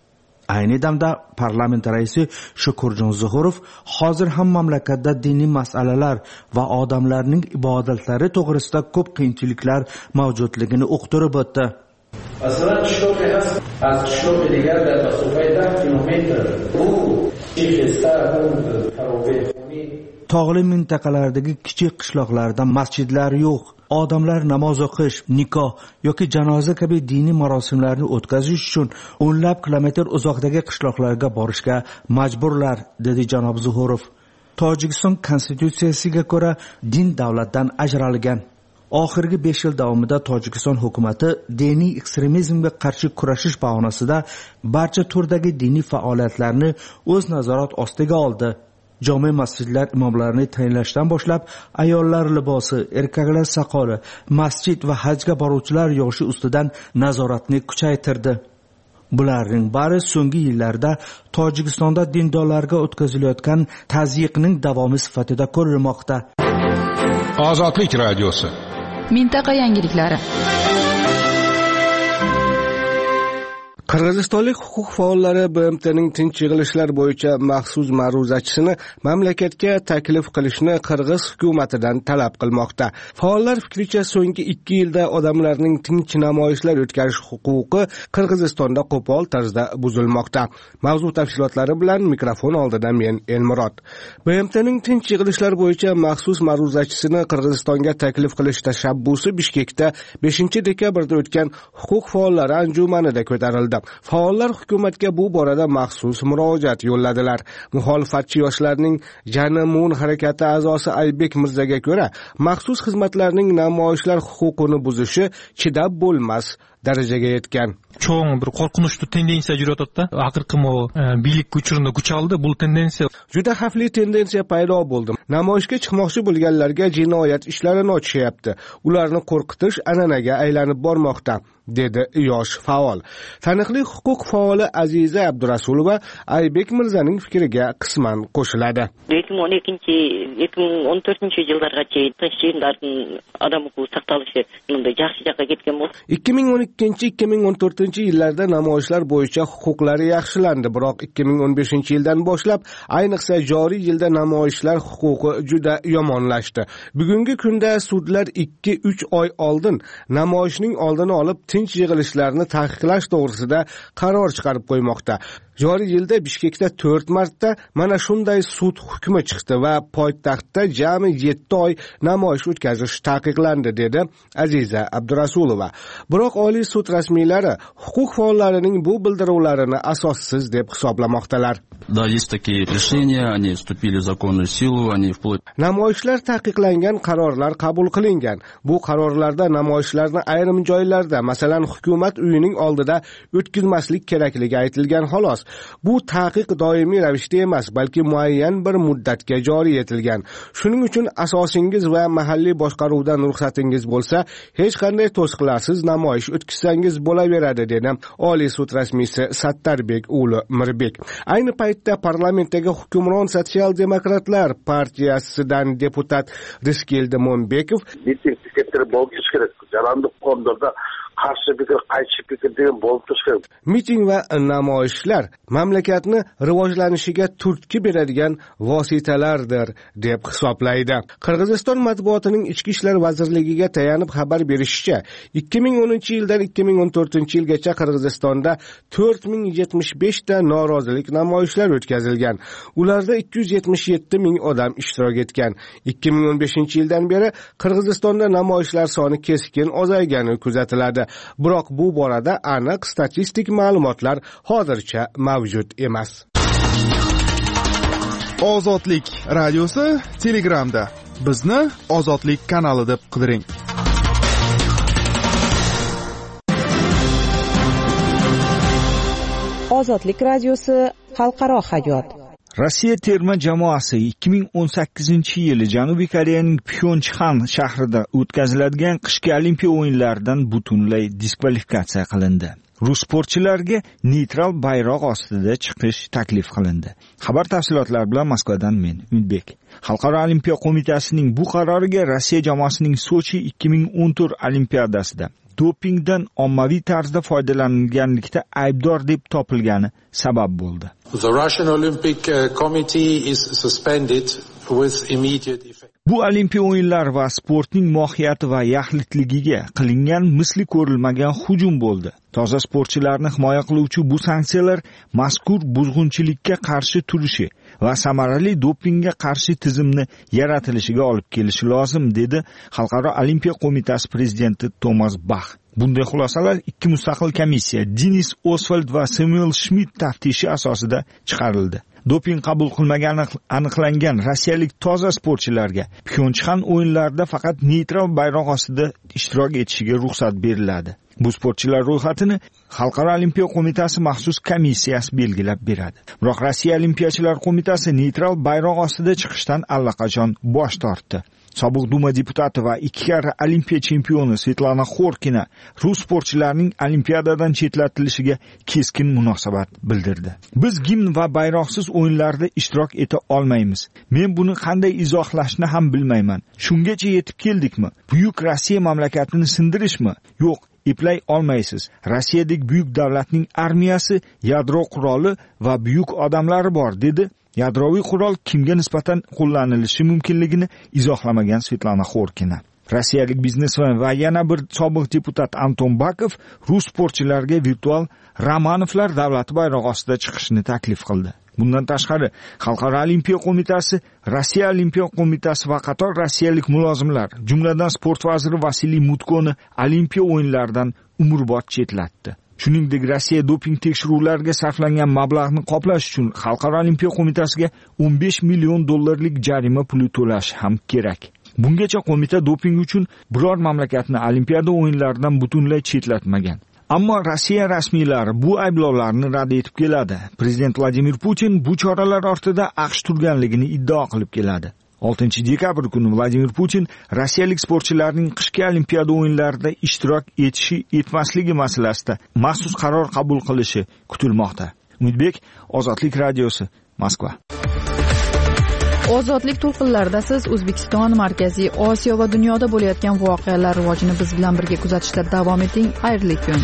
Ayni damda parlament raisi Shukurjon Zuhurov hozir ham mamlakatda diniy masalalar va odamlarning ibodatlari to'g'risida ko'p qiyinchiliklar mavjudligini uqtirib o'tdi. Masalan, qishloqqa hasta, az qishloqqa digar dar masofai ده kilometr. Bu chexista, bu tarovehxoni. Tog'li mintaqalardagi kichik qishloqlarda masjidlar yo'q. Odamlar namoz o'qish, nikoh yoki janoza kabi diniy marosimlarni o'tkazish uchun o'nlab kilometr uzoqdagi qishloqlarga borishga majburlar, dedi janob Zuhurov. Tojikiston konstitutsiyasiga ko'ra din davlatdan ajralgan. Oxirgi besh yil davomida Tojikiston hukumatı diniy ekstremizmga qarshi kurashish bahonasida barcha turdagi diniy faoliyatlarni o'z nazorat ostiga oldi. Jome masjidlar imomlarini tayinlashdan boshlab, ayollar libosi, erkaklar soqoli, masjid va hajga boruvchilar yoshi ustidan nazoratni kuchaytirdi. Bularning bari so'nggi yillarda Tojikistonda dindorlarga o'tkazilayotgan tazyiqning davomi sifatida ko'rilmoqda. Ozodlik radiosi. Mintaqa yangiliklari. Qirg'izistonlik huquq faollari B M T'ning tinch yig'ilishlar bo'yicha maxsus ma'ruzachisini mamlakatga taklif qilishni Qirg'iz hukumatidan talab qilmoqda. Faollar fikricha, so'nggi ikki yilda odamlarning tinch namoyishlar o'tkazish huquqi Qirg'izistonda qo'pol tarzda buzilmoqda. Mavzu tafsilotlari bilan mikrofon oldida men Elmurod. B M T'ning tinch yig'ilishlar bo'yicha maxsus ma'ruzachisini Qirg'izistonga taklif qilish tashabbusi Bishkekda beshinchi dekabrda o'tgan huquq faollari anjumanida ko'tarildi. Faollar hukumatga bu borada maxsus murojaat yo'lladilar. Muxolifatchi yoshlarning Janamun harakati a'zosi Aybek Mirzaga ko'ra, maxsus xizmatlarning namoyishlar huquqini buzishi chidab bo'lmas darajaga yetgan. cho'ng bir qo'rqinchli tendensiya yurayotdi-da. Oxirgi mo bilik uchurunda kuch oldi. Bu tendensiya juda xavfli tendensiya paydo bo'ldi. Namoyishga chiqmoqchi bo'lganlarga jinoyat ishlarini ochishyapti. Ularni qo'rqitish an'anaga aylanib bormoqda, dedi yosh faol. Taniqli huquq faoli Aziza Abdurasulova Aybek Mirzaning fikriga qisman qo'shiladi. ikki ming o'n ikkinchi ikki ming o'n to'rtinchi yillargacha tinchliklarning odam huquqi saqlanishi bunda yaxshi joyga ketgan bo'ldi. ikki ming o'n ikkinchi ikki ming o'n to'rtinchi yillarda namoyishlar bo'yicha huquqlari yaxshilandi, biroq ikki ming o'n beshinchi yildan boshlab, ayniqsa joriy yilda namoyishlar huquqi juda yomonlashdi. Bugungi kunda sudlar ikki uch oy oldin namoyishning oldini olib tinch yig'ilishlarni taqiqlash to'g'risida qaror chiqarib qo'ymoqda. Joriy yilda Bishkekda to'rt marta mana shunday sud hukmi chiqdi va poytaxtda jami yetti oy namoyish o'tkazish taqiqlandi, dedi Aziza Abdurasulova. Biroq Oliy sud rasmiylari huquq faollarining bu bildiruvlarini asossiz deb hisoblamoqdalar. Да, есть такие решения, они вступили в законную силу, они вплоть... Namoyishlar taqiqlangan, qarorlar qabul qilingan. Bu qarorlarda namoyishlarni ayrim joylarda, masalan, hukumat uyining oldida o'tkazmaslik kerakligi aytilgan xolos. Bu taqiq doimiy ravishda emas, balki muayyan bir muddatga joriy etilgan. Shuning uchun asosingiz va mahalliy boshqaruvdan ruxsatingiz bo'lsa, hech qanday to'siqlarsiz namoyish o'tkazsangiz bo'laveradi, dedi Oliy sud rasmiysi Sattarbek o'g'li Mirbek. Ayni paytda parlamentdagi hukmron sotsial-demokratlar partiyasidan deputat Rizkeldi Mo'nbekov miting piketlar bo'lishi kerak. Jarandib qo'mdirda qarshi fikr, qaychi fikr degan bo'lib turishi kerak. Miting va namoyishlar mamlakatni rivojlanishiga turtki beradigan vositalardir, deb hisoblaydi. Qirg'iziston matbuotining Ichki ishlar vazirligiga tayanib xabar berishicha, ikki ming o'ninchi yildan ikki ming o'n to'rtinchi yilgacha Qirg'izistonda to'rt ming yetmish besh ta norozilik namoyishlar o'tkazilgan. Ularda ikki yuz yetmish yetti ming odam ishtirok etgan. ikki ming o'n beshinchi yildan beri Qirg'izistonda namoyishlar soni keskin ozaygani kuzatiladi. Biroq bu borada aniq statistik ma'lumotlar hozircha mavjud emas. Ozodlik radiosi Telegramda. Bizni Ozodlik kanali deb qidiring. Ozodlik radiosi xalqaro hayot. Rossiya terma jamoasi ikki ming o'n sakkizinchi yili Janubiy Koreyaning Pxyonchxan shahrida o'tkaziladigan qishki Olimpiya o'yinlaridan butunlay diskvalifikatsiya qilindi. Rus sportchilarga neytral bayroq ostida chiqish taklif qilindi. Xabar tafsilotlari bilan Moskvadan men Umidbek. Xalqaro Olimpiya qo'mitasining bu qaroriga Rossiya jamoasining Sochi ikki ming o'n to'rt Olimpiadasida dopingdan ommaviy tarzda foydalanilganlikda aybdor deb topilgani sabab bo'ldi. The Russian Olympic Committee is suspended with immediate effect. Bu Olimpiya o'yinlari va sportning mohiyati va yaxlitligiga qilingan misli ko'rilmagan hujum bo'ldi. Toza sportchilarni himoya qiluvchi bu sanksiyalar mazkur buzg'unchilikka qarshi turishi va samarali dopingga qarshi tizimni yaratilishiga olib kelishi lozim, dedi Xalqaro Olimpiya qo'mitasi prezidenti Tomas Bach. Bunday xulosalar ikki mustaqil komissiya Denis Oswald va Samuel Schmidt taftishi asosida chiqarildi. Doping qabul qilmagani aniqlangan rossiyalik toza sportchilarga Pxyonchxan o'yinlarida faqat neytral bayroq ostida ishtirok etishiga ruxsat beriladi. Bu sportchilar ro'yxatini Xalqaro Olimpiya qo'mitasi maxsus komissiyasi belgilab beradi. Biroq Rossiya Olimpiyachilar qo'mitasi neytral bayroq ostida chiqishdan allaqachon bosh tortdi. Sobiq Duma deputati va ikki karra Olimpiya chempioni Svetlana Xorkina rus sportchilarining Olimpiadadan chetlatilishiga keskin munosabat bildirdi. Biz gimn va bayroqsiz o'yinlarda ishtirok eta olmaymiz. Men buni qanday izohlashni ham bilmayman. Shungacha yetib keldikmi? Buyuk Rossiya mamlakatini sindirishmi? Yo'q, eplay olmaysiz. Rossiyadek buyuk davlatning armiyasi, yadro quroli va buyuk odamlari bor, dedi. Yadroviy qurol kimga nisbatan qo'llanilishi mumkinligini izohlamagan Svetlana Xorkina. Rossiyalik biznesmen va yana bir sobiq deputat Anton Bakov rus sportchilarga virtual Romanovlar davlati bayrog'i ostida chiqishni taklif qildi. Bundan tashqari, Xalqaro Olimpiya qo'mitasi, Rossiya Olimpiya qo'mitasi va qator rossiyalik mulozimlar, jumladan sport vaziri Vasiliy Mutkoni Olimpiya o'yinlaridan umrbod chetlatdi. Shuningdek, Rossiya doping tekshiruvlariga sarflangan mablag'ni qoplash uchun Xalqaro Olimpiya qo'mitasiga o'n besh million dollarlik jarima puli to'lash ham kerak. Bungacha qo'mita doping uchun biror mamlakatni Olimpiada o'yinlaridan butunlay chetlatmagan. Ammo Rossiya rasmiylari bu ayblovlarni rad etib keladi. Prezident Vladimir Putin bu choralar ortida AQSh turganligini iddao qilib keladi. oltinchi dekabr kuni Vladimir Putin rossiyalik sportchilarning qishki Olimpiada o'yinlarida ishtirok etishi etmasligi masalasida maxsus qaror qabul qilishi kutilmoqda. Umidbek, Ozodlik radiosi, Moskva. Ozodlik to'lqinlarida siz O'zbekiston, Markaziy Osiyo va dunyoda bo'layotgan voqealar rivojini biz bilan birga kuzatishda davom eting. Xayrli kun.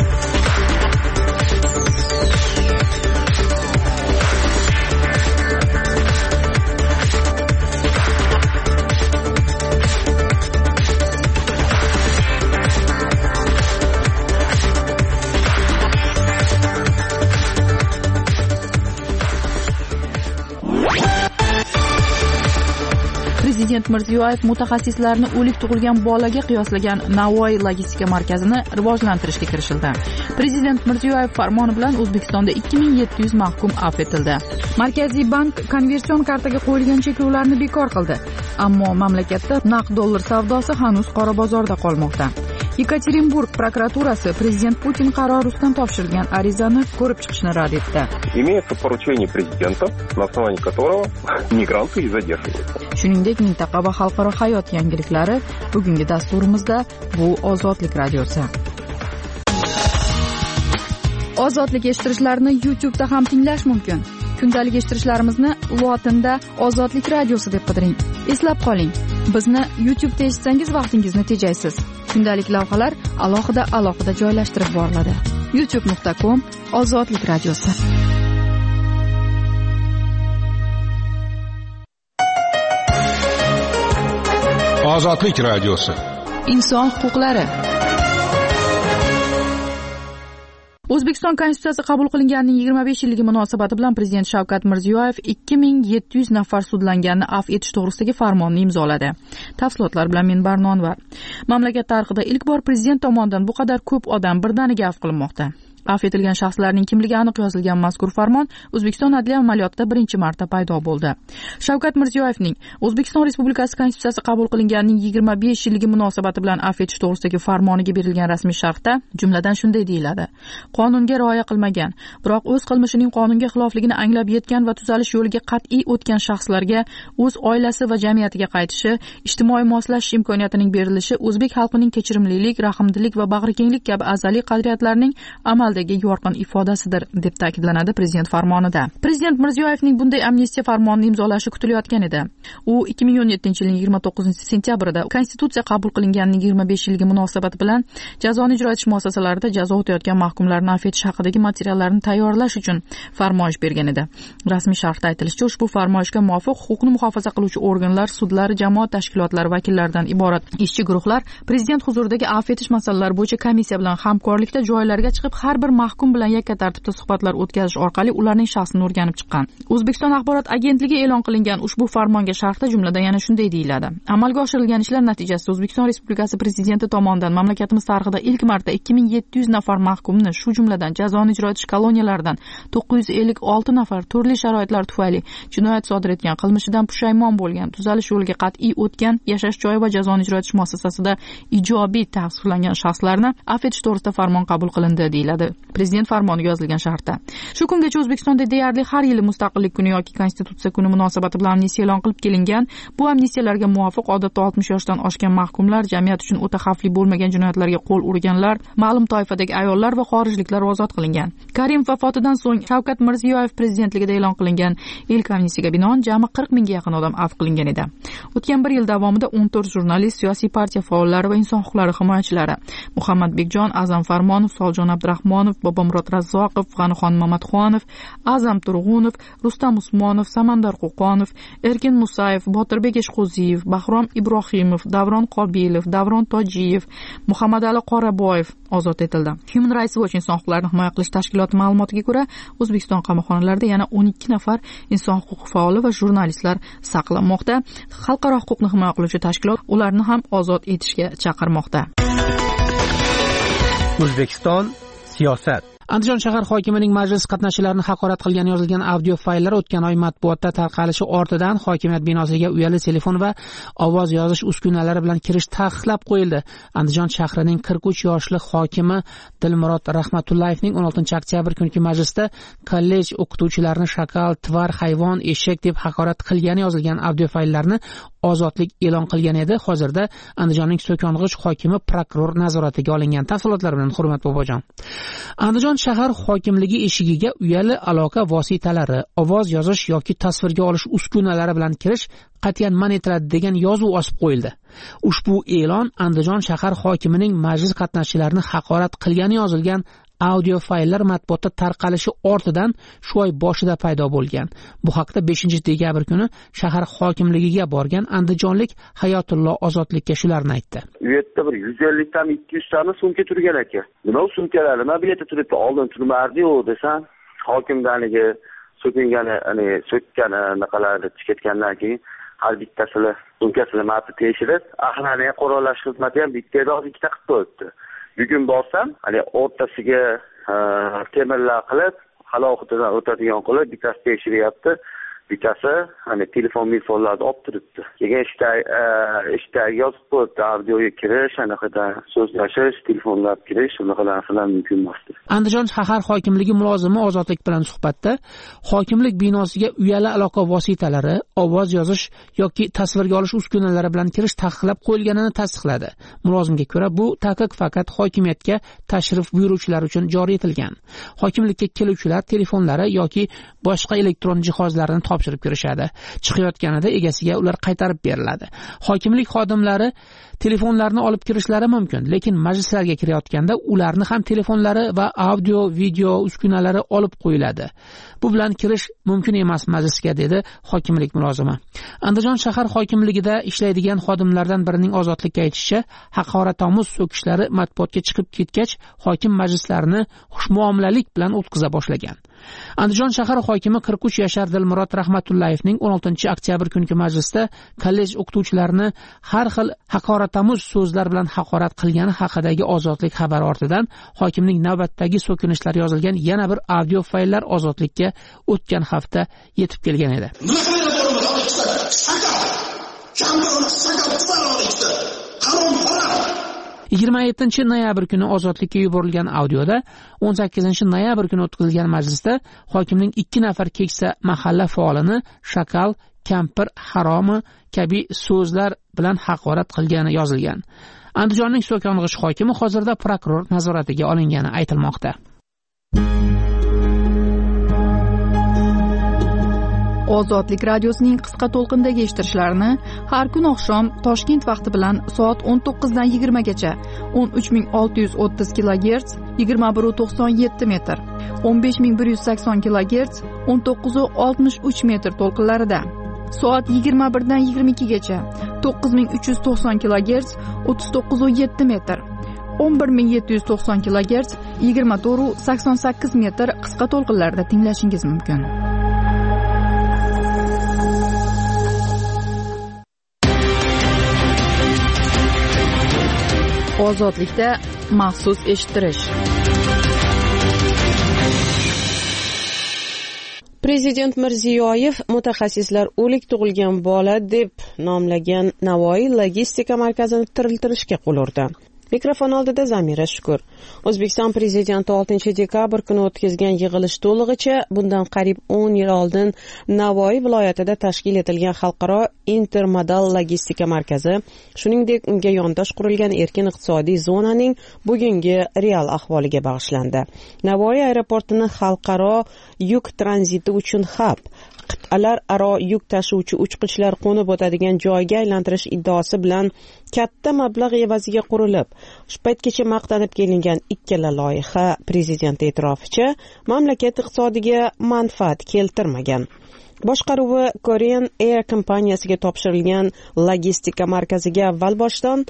Prezident Mirziyoyev mutaxassislarni o'lik tug'ilgan bolaga qiyoslagan Navoiy logistika markazini rivojlantirishga kirishildi. Prezident Mirziyoyev farmoni bilan O'zbekistonda ikki ming yetti yuz mahkum afv etildi. Markaziy bank konversion kartaga qo'yilgan cheklovlarni bekor qildi. Ammo mamlakatda naqd dollar savdosi hanuz qora bozorda qolmoqda. Yekaterinburg prokuraturasi Prezident Putin qarori ustidan topshirilgan arizani ko'rib chiqishni rad etdi. Имеется поручение президента, на основании которого мигранты и задерживаются. Shuningdek, mintaqa va xalqaro hayot yangiliklari bugungi dasturimizda bu Ozodlik radiosi. Ozodlik eshittirishlarni YouTube'da ham tinglash mumkin. Kundalik eshittirishlarimizni lotinda Ozodlik radiosi deb qidiring. Eslab qoling, bizni YouTube'da eshitsangiz vaqtingizni tejaysiz. Kundalik lavhalar alohida alohida joylashtirib boriladi. youtube nuqta com Ozodlik radiosi. Ozodlik radiosi. Inson huquqlari. O'zbekiston Konstitutsiyasi qabul qilinganining yigirma besh yilligi munosabati bilan Prezident Shavkat Mirziyoyev ikki ming yetti yuz nafar sudlanganni afv etish to'g'risidagi farmonni imzoladi. Tafsilotlar bilan men Barnonova. Mamlakat tarixida ilk bor prezident tomonidan bu qadar ko'p odam birdaniga afv qilinmoqda. Afv etilgan shaxslarning kimligi aniq yozilgan mazkur farmon O'zbekiston adliya amaliyotida birinchi marta paydo bo'ldi. Shavkat Mirziyoyevning O'zbekiston Respublikasi Konstitutsiyasi qabul qilinganining yigirma besh yilligi munosabati bilan afv etish to'g'risidagi farmoniga berilgan rasmiy sharhda jumladan shunday deyiladi: qonunga rioya qilmagan, biroq o'z qilmishining qonunga xilofligini anglab yetgan va tuzalish yo'liga qat'iy o'tgan shaxslarga o'z oilasi va jamiyatiga qaytishi, ijtimoiy moslashish imkoniyatining berilishi o'zbek xalqining kechirimlilik, rahmdilik va bag'rikenglik kabi azaliy qadriyatlarining amal yorqin ifodasidir deb ta'kidlanadi prezident farmonida. Prezident Mirziyoyevning bunday amnistiya farmonini imzolashi kutilayotgan edi. U ikki ming o'n yettinchi yilning yigirma to'qqizinchi sentyabrida Konstitutsiya qabul qilinganining yigirma besh yilligi munosabati bilan jazoni ijro etish muassasalarida jazo o'tayotgan mahkumlarni afv etish haqidagi materiallarni tayyorlash uchun farmoyish bergan edi. Rasmiy sharhda aytilishicha, ushbu farmoyishga muvofiq huquqni muhofaza qiluvchi organlar, sudlar, jamoat tashkilotlari vakillaridan iborat ishchi guruhlar prezident huzuridagi afv etish masalalari bo'yicha komissiya bilan hamkorlikda joylarga chiqib har bir mahkum bilan yakka tartibda suhbatlar o'tkazish orqali ularning shaxsini o'rganib chiqqan. O'zbekiston axborot agentligi e'lon qilingan ushbu farmonga sharhda jumladan yana shunday deyiladi: amalga oshirilgan ishlar natijasida O'zbekiston Respublikasi prezidenti tomonidan mamlakatimiz tarixida ilk marta ikki ming yetti yuz nafar mahkumni, shu jumladan jazoni ijro etish koloniyalaridan to'qqiz yuz ellik olti nafar turli sharoitlar tufayli jinoyat sodir etgan, qilmishidan pushaymon bo'lgan, tuzalish yo'liga qat'iy o'tgan, yashash joyi va jazoni ijro etish muassasasida ijobiy tavsiflangan shaxslarni afv etish to'g'risida farmon qabul qilindi deyiladi prezident farmoniga yozilgan sharhda. Shu kungacha O'zbekistonda deyarli har yili Mustaqillik kuni yoki Konstitutsiya kuni munosabati bilan amnistiya e'lon qilib kelingan. Bu amnistiyalarga muvofiq odatda oltmish yoshdan oshgan mahkumlar, jamiyat uchun o'ta xavfli bo'lmagan jinoyatlarga qo'l urganlar, ma'lum toifadagi ayollar va xorijliklar ozod qilingan. Karimov vafotidan so'ng Shavkat Mirziyoyev prezidentligida e'lon qilingan ilk amnistiyaga binoan jami qirq mingga yaqin odam afv qilingan edi. O'tgan bir yil davomida o'n to'rt jurnalist, siyosiy partiya faollari va inson huquqlari himoyachilari Muhammad Bekjon, Azam Farmonov, Soljon Abdurahmonov, Bobomurod Razzoqov, G'anixon Mamatxonov, Azam Turg'unov, Rustam Usmonov, Samandar Qo'qonov, Erkin Musayev, Botirbek Eshqo'ziyev, Bahrom Ibrohimov, Davron Qobilov, Davron Tojiyev, Muhammadali Qoraboyev ozod etildi. Human Rights Watch inson huquqlarini himoya qilish tashkiloti ma'lumotiga ko'ra, O'zbekiston qamoqxonalarida yana o'n ikki nafar inson huquq faoli va jurnalistlar saqlanmoqda. Xalqaro huquqni himoya qiluvchi tashkilot ularni ham ozod etishga chaqirmoqda. O'zbekiston siyosat. Andijon shahar hokimining majlis qatnashchilarini haqorat qilgani yozilgan audio fayllar o'tgan oy matbuotda tarqalishi ortidan hokimiyat binosiga uyali telefon va ovoz yozish uskunalari bilan kirish taqiqlab qo'yildi. Andijon shahrining qirq uch yoshli hokimi Dilmurod Rahmatullayevning o'n oltinchi oktyabr kungi majlisda kollej o'qituvchilarini shakal, tvar, hayvon, eshak deb haqorat qilgani yozilgan audio fayllarni ozodlik e'lon qilgan edi. Hozirda Andijonning So'kong'ich hokimi prokuror nazoratiga olingan. Tafsilotlar bilan Hurmat bobojon. Andijon shahar hokimligi eshigiga uyali aloqa vositalari, ovoz yozish yoki tasvirga olish uskunalari bilan kirish qat'iyan man etiladi degan yozuv osib qo'yildi. Ushbu e'lon Andijon shahar hokimining majlis qatnashchilarini haqorat qilgani yozilgan audio fayllar matbuotda tarqalishi ortidan shu oy boshida paydo bo'lgan. Bu haqda beshinchi dekabr kuni shahar hokimligiga borgan andijonlik Hayotullo Ozodlikka shularni aytdi. U yerda bir yuz ellik tam ikki yuz tani sumka turgan ekan. Nima sumkalar, nima bu yerda turibdi? Oldin turmardi-yu desam, hokimdanligi so'kingani, ya'ni so'kkani naqalarni tiketgandan keyin har bittasini sumkasini ma'qul tekshirib, axlaniya qurolash xizmati ham bittadan ikkita qilib qo'yibdi. Bugun borsam, hani o'rtasiga temirlar qilib, haloqatidan o'tadigan qilib, bittasi tekshiryapti, bittasi hani telefon telefonlarni olib turibdi. Keyin ishda ishda yozib qo'yibdi, audioga kirish, anaqada so'zlashish, telefonlar kirish, unaqalar filan mumkin emasdi. Andijon shahar hokimligi mulozimi Ozodlik bilan suhbatda hokimlik binosiga uyali aloqa vositalari, ovoz yozish yoki tasvirga olish uskunalari bilan kirish taqiqlab qo'yilganini tasdiqladi. Mulozimga ko'ra, bu taqiq faqat hokimiyatga tashrif buyuruvchilar uchun joriy etilgan. Hokimlikka keluvchilar telefonlari yoki boshqa elektron jihozlarini topshirib kirishadi. Chiqayotganida egasiga ular qaytarib beriladi. Hokimlik xodimlari telefonlarni olib kirishlari mumkin, lekin majlislarga kirayotganda ularni ham telefonlari va audio, video uskunalari olib qo'yiladi. Bu bilan kirish mumkin emas majlisga, dedi hokimlik mulozimi. Andijon shahar hokimligida ishlaydigan xodimlardan birining Ozodlikka aytishicha, haqoratomuz so'kishlari matbuotga chiqib ketgach, hokim majlislarini xushmuomalalik bilan o'tkaza boshlagan. Andijon shahar hokimi qirq uch yashar Dilmurod Rahmatullayevning o'n oltinchi oktyabr kungi majlisda kollej o'qituvchilarini har xil haqoratomuz so'zlar bilan haqorat qilgani haqidagi Ozodlik xabari ortidan hokimning navbatdagi so'kinishlar yozilgan yana bir audio fayllar Ozodlikka o'tgan hafta yetib kelgan edi. yigirma yettinchi noyabr kuni Ozodlikka yuborilgan audioda o'n sakkizinchi noyabr kuni o'tkazilgan majlisda hokimning ikki nafar keksa mahalla faolini shakal, kampir, haromi kabi so'zlar bilan haqorat qilgani yozilgan. Andijonning So'kong'ich hokimi hozirda prokuror nazoratiga olingani aytilmoqda. Ozodlik radiosining qisqa to'lqindagi eshittirishlarini har kun oqshom Toshkent vaqti bilan soat o'n to'qqizdan yigirmagacha o'n uch ming olti yuz o'ttiz kilogerts yigirma bir nuqta to'qson yetti metr, o'n besh ming bir yuz sakson kilogerts o'n to'qqiz nuqta oltmish uch metr to'lqinlarida, soat yigirma birdan yigirma ikkigacha to'qqiz ming uch yuz to'qson kilogerts o'ttiz to'qqiz nuqta yetti metr, o'n bir ming yetti yuz to'qson kilogerts yigirma to'rt nuqta sakson sakkiz metr qisqa to'lqinlarda tinglashingiz mumkin. Ozodlikda maxsus eshittirish. Prezident Mirziyoyev mutaxassislar o'lik tug'ilgan bola deb nomlagan Navoiy logistika markazini tiriltirishga qo'l urdi. Mikrofon oldida Zamira Shukur. O'zbekiston prezidenti oltinchi dekabr kuni o'tkazgan yig'ilish to'lig'icha bundan qariyb o'n yil oldin Navoiy viloyatida tashkil etilgan xalqaro intermodal logistika markazi, shuningdek unga yondosh qurilgan erkin iqtisodiy zonaning bugungi real ahvoliga bag'ishlandi. Navoiy aeroportini xalqaro yuk tranziti uchun hab, qit'alar aro yuk tashuvchi uchqichlar qo'nib o'tadigan joyga aylantirish iddaosi bilan katta mablag' evaziga qurilib, shu paytgacha maqtanib kelingan ikkala loyiha prezident e'tiroficha mamlakat iqtisodiga manfaat keltirmagan. Boshqaruvi Korean Air kompaniyasiga topshirilgan logistika markaziga avval boshdan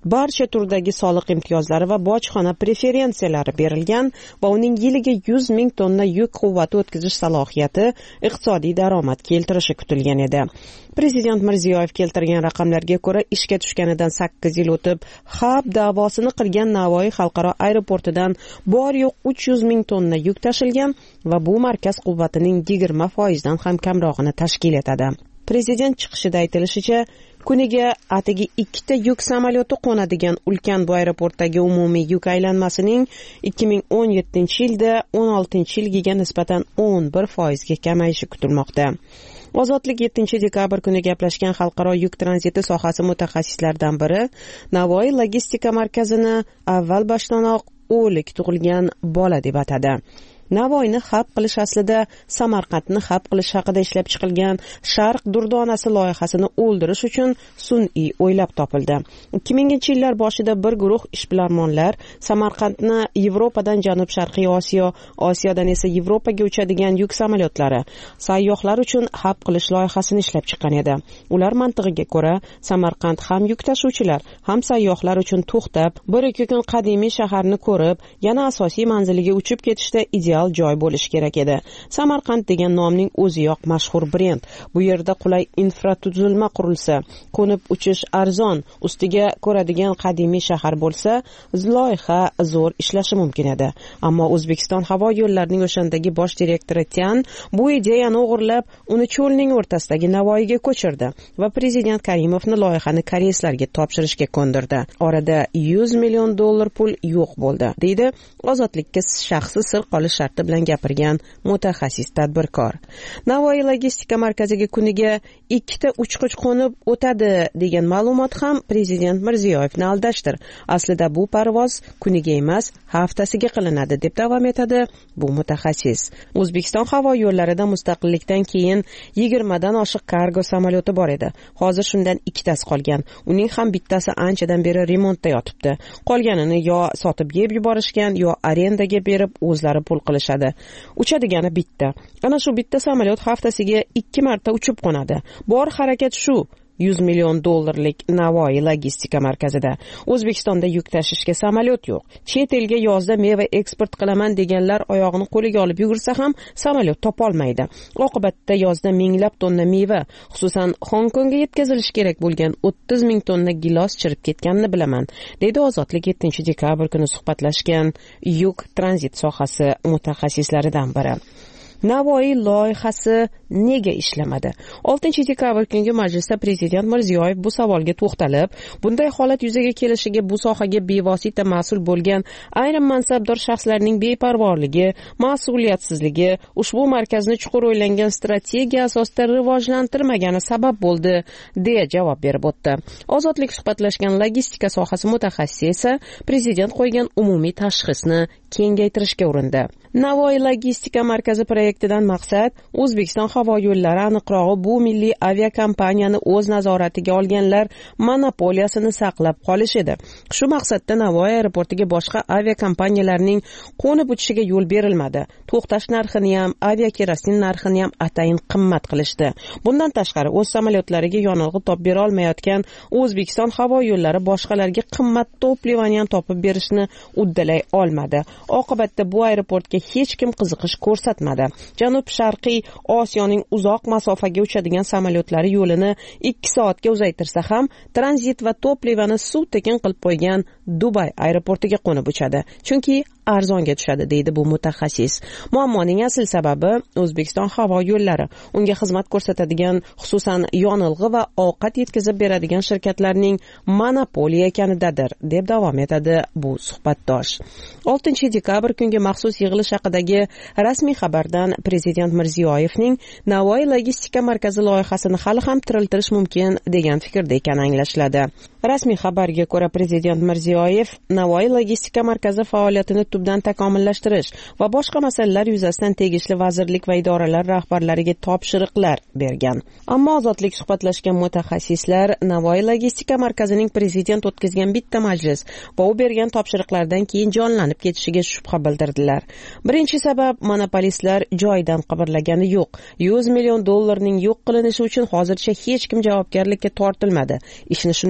barcha turdagi soliq imtiyozlari va bojxona preferensiyalari berilgan va uning yiliga yuz ming tonna yuk quvvati o'tkazish salohiyati iqtisodiy daromad keltirishi kutilgan edi. Prezident Mirziyoyev keltirgan raqamlarga ko'ra, ishga tushganidan sakkiz yil o'tib, Xab da'vosini qilgan Navoiy xalqaro aeroportidan bor yo'q uch yuz ming tonna yuk tashilgan va bu markaz quvvatining yigirma foizdan ham kamrog'ini tashkil etadi. Prezident chiqishida aytilishicha, kuniga atigi ikkita yuk samolyoti qo'nadigan ulkan bu aeroportdagi umumiy yuk aylanmasining ikki ming o'n yettinchi yilda o'n oltinchi yilgiga nisbatan o'n bir foizga kamayishi kutilmoqda. Ozodlik yettinchi dekabr kuni gaplashgan xalqaro yuk tranziti sohasi mutaxassislaridan biri Navoiy logistika markazini avval boshdanoq o'lik tug'ilgan bola deb atadi. Navoiyni hab qilish aslida Samarqandni hab qilish haqida ishlab chiqilgan Sharq durdonasi loyihasini o'ldirish uchun sun'iy o'ylab topildi. ikki minginchi yillar boshida bir guruh ishbilarmonlar Samarqandni Yevropadan Janub-Sharqiy Osiyo, Osiyodan esa Yevropaga uchadigan yuk samolyotlari sayyohlar uchun hab qilish loyihasini ishlab chiqqan edi. Ular mantig'iga ko'ra, Samarqand ham yuk tashuvchilar, ham sayyohlar uchun to'xtab, bir ikki kun qadimiy shaharni ko'rib, yana asosiy manziliga uchib ketishda ideal joy bo'lishi kerak edi. Samarqand degan nomning o'ziyoq mashhur brend. Bu yerda qulay infratuzilma qurilsa, qo'nib uchish arzon, ustiga ko'radigan qadimiy shahar bo'lsa, loyiha zo'r ishlashi mumkin edi. Ammo O'zbekiston havo yo'llarining o'shandagi bosh direktori Tian bu ideyani o'g'irlab, uni cho'lning o'rtasidagi Navoiyga ko'chirdi va prezident Karimovni loyihani koreyslarga topshirishga ko'ndirdi. Orada yuz million dollar pul yo'q bo'ldi, deydi Ozodlikka shaxsi sir qolish sharti bilan gapirgan mutaxassis tadbirkor. Navoiy logistika markaziga kuniga ikkita uchqich qo'nib o'tadi degan ma'lumot ham prezident Mirziyoyevni aldashdir. Aslida bu parvoz kuniga emas, haftasiga qilinadi deb davom etadi bu mutaxassis. O'zbekiston havo yo'llarida mustaqillikdan keyin yigirmadan oshiq kargo samolyoti bor edi. Hozir shundan ikkitasi qolgan. Uning ham bittasi anchadan beri remontda yotibdi. Qolganini yo sotib yeb yuborishgan, yo arendaga berib o'zlari pul qilishadi. Uchadigani bitta. Ana shu bitta samolyot haftasiga ikki marta uchib qo'nadi. Bor harakat shu. yuz million dollarlik Navoiy logistika markazida. O'zbekistonda yuk tashishga samolyot yo'q. Chet elga yozda meva eksport qilaman deganlar oyog'ini qo'liga olib yugursa ham samolyot topolmaydi. Oqibatda yozda minglab tonna meva, xususan Hong Kongga yetkazilishi kerak bo'lgan o'ttiz ming tonna gilos chirib ketganini bilaman, deydi Ozodlik yettinchi dekabr kuni suhbatlashgan yuk tranzit sohasi mutaxassislaridan biri. Navoiy loyihasi nega ishlamadi? oltinchi dekabr kungi majlisda prezident Mirziyoyev bu savolga to'xtalib, bunday holat yuzaga kelishiga bu sohaga bevosita mas'ul bo'lgan ayrim mansabdor shaxslarning beparvorligi, mas'uliyatsizligi, ushbu markazni chuqur o'ylangan strategiya asosida rivojlantirmagani sabab bo'ldi, deya javob berib o'tdi. Ozodlik suhbatlashgan logistika sohasi mutaxassisi esa prezident qo'ygan umumiy tashxisni kengaytirishga urindi. Navoiy logistika markazi projektidan maqsad O'zbekiston havo yo'llari, aniqrog'i bu milliy aviakompaniyani o'z nazoratiga olganlar monopoliyasini saqlab qolish edi. Shu maqsadda Navoiy aeroportiga boshqa aviakompaniyalarning qo'nib o'tishiga yo'l berilmadi. To'xtash narxini ham, aviakerosin narxini ham atayin qimmat qilishdi. Bundan tashqari o'z samolyotlariga yonilg'i topib bera olmayotgan O'zbekiston havo yo'llari boshqalarga qimmat toplivani ham topib berishni uddalay olmadi. Oqibatda bu aeroportga hech kim qiziqish ko'rsatmadi. Janub-Sharqiy Osiyoning uzoq masofaga uchadigan samolyotlari yo'lini ikki soatga uzaytirsa ham tranzit va toplivani suv tekin qilib qo'ygan Dubay aeroportiga qo'nib uchadi. Chunki arzonga tushadi, deydi bu mutaxassis. Muammoning asl sababi O'zbekiston havo yo'llari. Unga xizmat ko'rsatadigan, xususan yonilg'i va ovqat yetkazib beradigan shirkatlarning monopoliya ekanidadir, deb davom etadi bu suhbatdosh. oltinchi dekabr kungi maxsus yig'ilish haqidagi rasmiy xabardan prezident Mirziyoyevning Navoiy logistika markazi loyihasini hali ham tiriltirish mumkin degan fikrda ekani anglashiladi. Rasmiy xabarga ko'ra prezident Mirziyoyev Navoiy logistika markazi faoliyatini tubdan takomillashtirish va boshqa masalalar yuzasidan tegishli vazirlik va idoralar rahbarlariga topshiriqlar bergan. Ammo Ozodlik suhbatlashgan mutaxassislar Navoiy logistika markazining prezident o'tkazgan bitta majlis va u bergan topshiriqlardan keyin jonlanib ketishiga shubha bildirdilar. Birinchi sabab, monopolistlar joyidan qimirlagani yo'q. yuz million dollarning yo'q qilinishi uchun hozircha hech kim javobgarlikka tortilmadi. Ishni shundan boshlash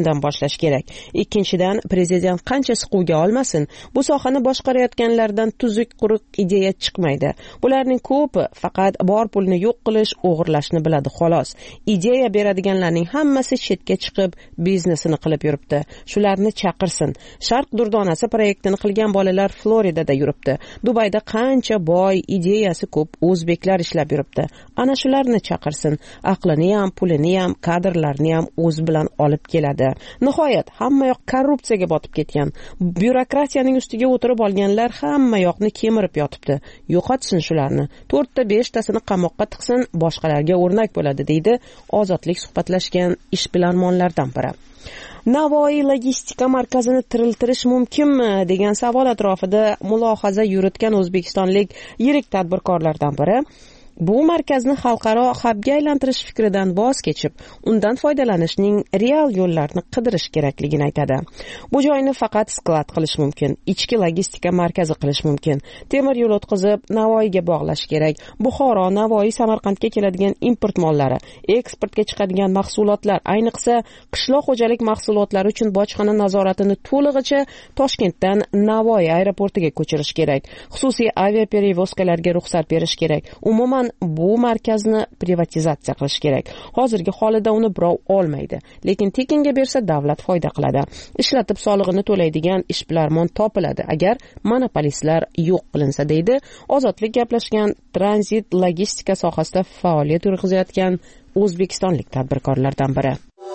tashlash kerak. Ikkinchidan, prezident qancha siquvga olmasin, bu sohani boshqarayotganlardan tuzuk quruq ideya chiqmaydi. Bularning ko'pi faqat bor pulni yo'q qilish, o'g'irlashni biladi xolos. Ideya beradiganlarning hammasi chetga chiqib biznesini qilib yuribdi. Shularni chaqirsin. Sharq durdonasi proyektini qilgan bolalar Floridada yuribdi. Dubayda qancha boy, ideyasi ko'p o'zbeklar ishlab yuribdi. Ana shularni chaqirsin. Aqlini ham, pulini ham, kadrlarni ham o'z bilan olib keladi. Nihoyat hamma yoq korrupsiyaga botib ketgan. Byurokratiyaning ustiga o'tirib olganlar hamma yoqni kemirib yotibdi. Yo'qotsin shularni. to'rtta beshtasini qamoqqa tiqsin, boshqalarga o'rnak bo'ladi, deydi Ozodlik suhbatlashgan ishbilarmonlardan biri. Navoiy logistika markazini tiriltirish mumkinmi degan savol atrofida mulohaza yuritgan o'zbekistonlik yirik tadbirkorlardan biri bu markazni xalqaro hubga aylantirish fikridan voz kechib, undan foydalanishning real yo'llarini qidirish kerakligini aytadi. Bu joyni faqat sklad qilish mumkin, ichki logistika markazi qilish mumkin. Temir yo'l o'tkazib Navoiyga bog'lash kerak. Buxoro, Navoiy, Samarqandga keladigan import mollari, eksportga chiqadigan mahsulotlar, ayniqsa qishloq xo'jalik mahsulotlari uchun bojxona nazoratini to'lig'icha Toshkentdan Navoiy aeroportiga ko'chirish kerak. Xususiy aviaperevozkalarga ruxsat berish kerak. Umuman bu markazni privatizatsiya qilish kerak. Hozirgi holida uni birov olmaydi, lekin tekinga bersa davlat foyda qiladi. Ishlatib solig'ini to'laydigan ishbilarmon topiladi agar monopolistlar yo'q qilinsa, deydi Ozodlik gaplashgan tranzit logistika sohasida faoliyat yuritayotgan o'zbekistonlik tadbirkorlardan biri.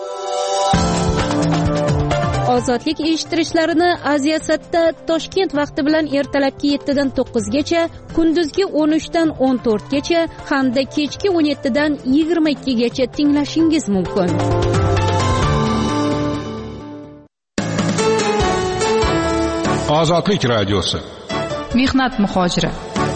Ozodlik eshittirishlarini Aziyasatda Toshkent vaqti bilan ertalabki yettidan to'qqizgacha, kunduzgi o'n uchdan o'n to'rtgacha hamda kechki o'n yettidan yigirma ikkigacha tinglashingiz mumkin. Ozodlik radiosi. Mehnat muhojiri.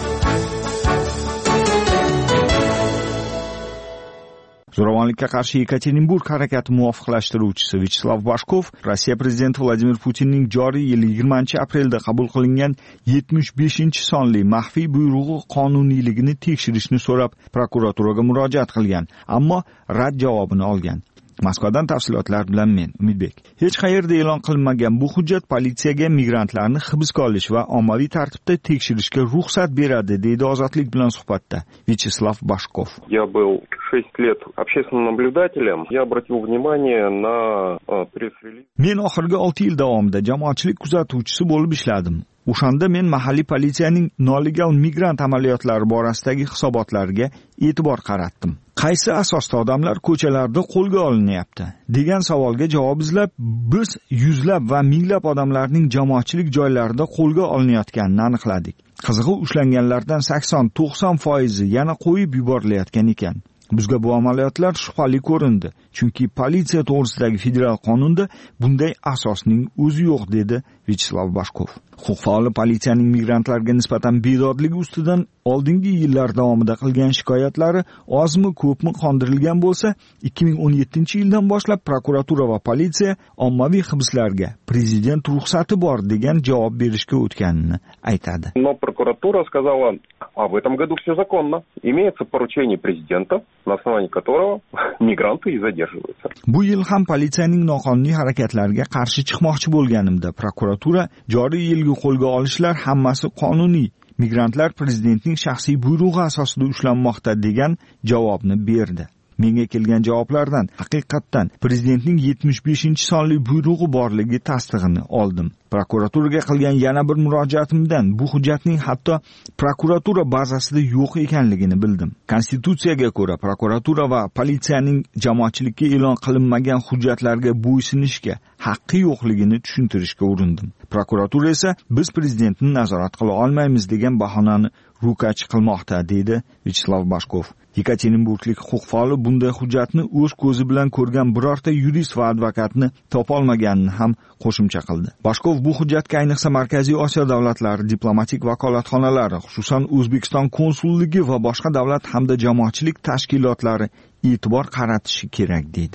Zo'ravonlikka qarshi Yekaterinburg harakati muvofiqlashtiruvchisi Vyacheslav Bashkov Rossiya prezidenti Vladimir Putinning joriy yil yigirmanchi aprelda qabul qilingan yetmish beshinchi sonli maxfiy buyrug'i qonuniyligini tekshirishni so'rab prokuraturaga murojaat qilgan, ammo rad javobini olgan. Moskvadan tafsilotlar bilan men Umidbek. Hech qayerda e'lon qilinmagan bu hujjat politsiyaga migrantlarni hibsga olish va ommaviy tartibda tekshirishga ruxsat beradi, deydi Ozodlik bilan suhbatda Vyacheslav Bashkov. Я был шесть лет общественным наблюдателем. Я обратил внимание на пресс-релиз. Men oxirgi olti yil davomida jamoatchilik kuzatuvchisi bo'lib ishladim. O'shanda men mahalliy politsiyaning nolegal migrant amaliyotlari borasidagi hisobotlariga e'tibor qaratdim. Qaysi asosda odamlar ko'chalarda qo'lga olinyapti degan savolga javob izlab, biz yuzlab va minglab odamlarning jamoatchilik joylarida qo'lga olinayotganini aniqladik. Qizig'i, ushlanganlardan sakson to'qson foizi yana qo'yib yuborilayotgan ekan. Bizga bu amaliyotlar shubhali ko'rindi, chunki politsiya to'g'risidagi federal qonunda bunday asosning o'zi yo'q, dedi Vyacheslav Bashkov. Huquq faoli politsiyaning migrantlarga nisbatan bedodligi ustidan oldingi yillar davomida qilgan shikoyatlari ozmi ko'pmi qondirilgan bo'lsa, ikki ming o'n yettinchi yildan boshlab prokuratura va politsiya ommaviy hibslarga prezident ruxsati bor degan javob berishga o'tganini aytadi. Но прокуратура сказала, а в этом году все законно. Имеется поручение президента, на основании которого migranты и задерживаются. Bu yil ham politsiyaning noqonuniy harakatlariga qarshi chiqmoqchi bo'lganimda prokuratura joriy yilgi qo'lga olishlar hammasi qonuniy, migrantlar prezidentning shaxsiy buyrug'i asosida ushlanmoqda degan javobni berdi. Menga kelgan javoblardan haqiqatdan prezidentning yetmish beshinchi sonli buyrug'i borligi tasdig'ini oldim. Prokuraturaga qilgan yana bir murojaatimdan bu hujjatning hatto prokuratura bazasida yo'q ekanligini bildim. Konstitutsiyaga ko'ra prokuratura va politsiyaning jamoatchilikka e'lon qilinmagan hujjatlarga bo'ysunishga haqqi yo'qligini tushuntirishga urindim. Prokuratura esa biz prezidentni nazorat qila olmaymiz degan bahonani ruqach qilmoqda, deydi Vyacheslav Bashkov. Yekaterinburglik huquq faoli bunday hujjatni o'z ko'zi bilan ko'rgan birorta yurist va advokatni topolmaganini ham qo'shimcha qildi. Bashkov bu hujjatga ayniqsa Markaziy Osiyo davlatlari diplomatik vakolatxonalari, xususan O'zbekiston konsulligi va boshqa davlat hamda jamoatchilik tashkilotlari e'tibor qaratishi kerak, deydi.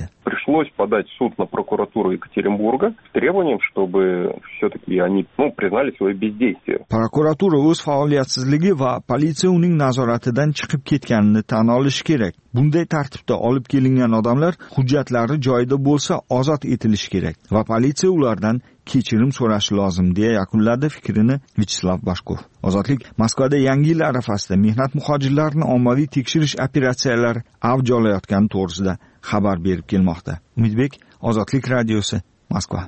пришлось подать в суд на прокуратуру Екатеринбурга с требованием, чтобы все-таки они ну, признали свое бездействие. Prokuratura o'z faoliyatsizligi va politsiya uning nazoratidan chiqib ketganini tan olishi kerak. Bunday tartibda olib kelingan odamlar hujjatlari joyida bo'lsa ozod etilishi kerak va politsiya ulardan kechirim so'rashi lozim deya yakunladi fikrini Vyacheslav Bashkov. Ozodlik Moskvada Yangi yil arafasida mehnat muhojirlarini ommaviy tekshirish operatsiyalari avj olayotgani to'g'risida xabar berib kelmoqda. Umidbek, Ozodlik radiosi, Moskva.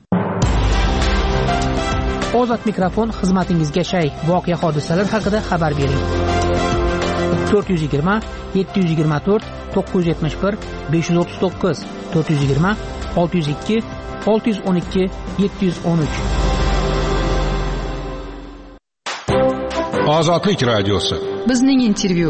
Ozod mikrofon xizmatingizga shay. Voqea hodisalar haqida xabar bering. to'rt yuz yigirma yetti yuz yigirma to'rt to'qqiz yuz yetmish bir besh yuz o'ttiz to'qqiz to'rt yuz yigirma olti yuz ikki olti yuz o'n ikki yetti yuz o'n uch. Ozodlik radiosi. Bizning intervyu.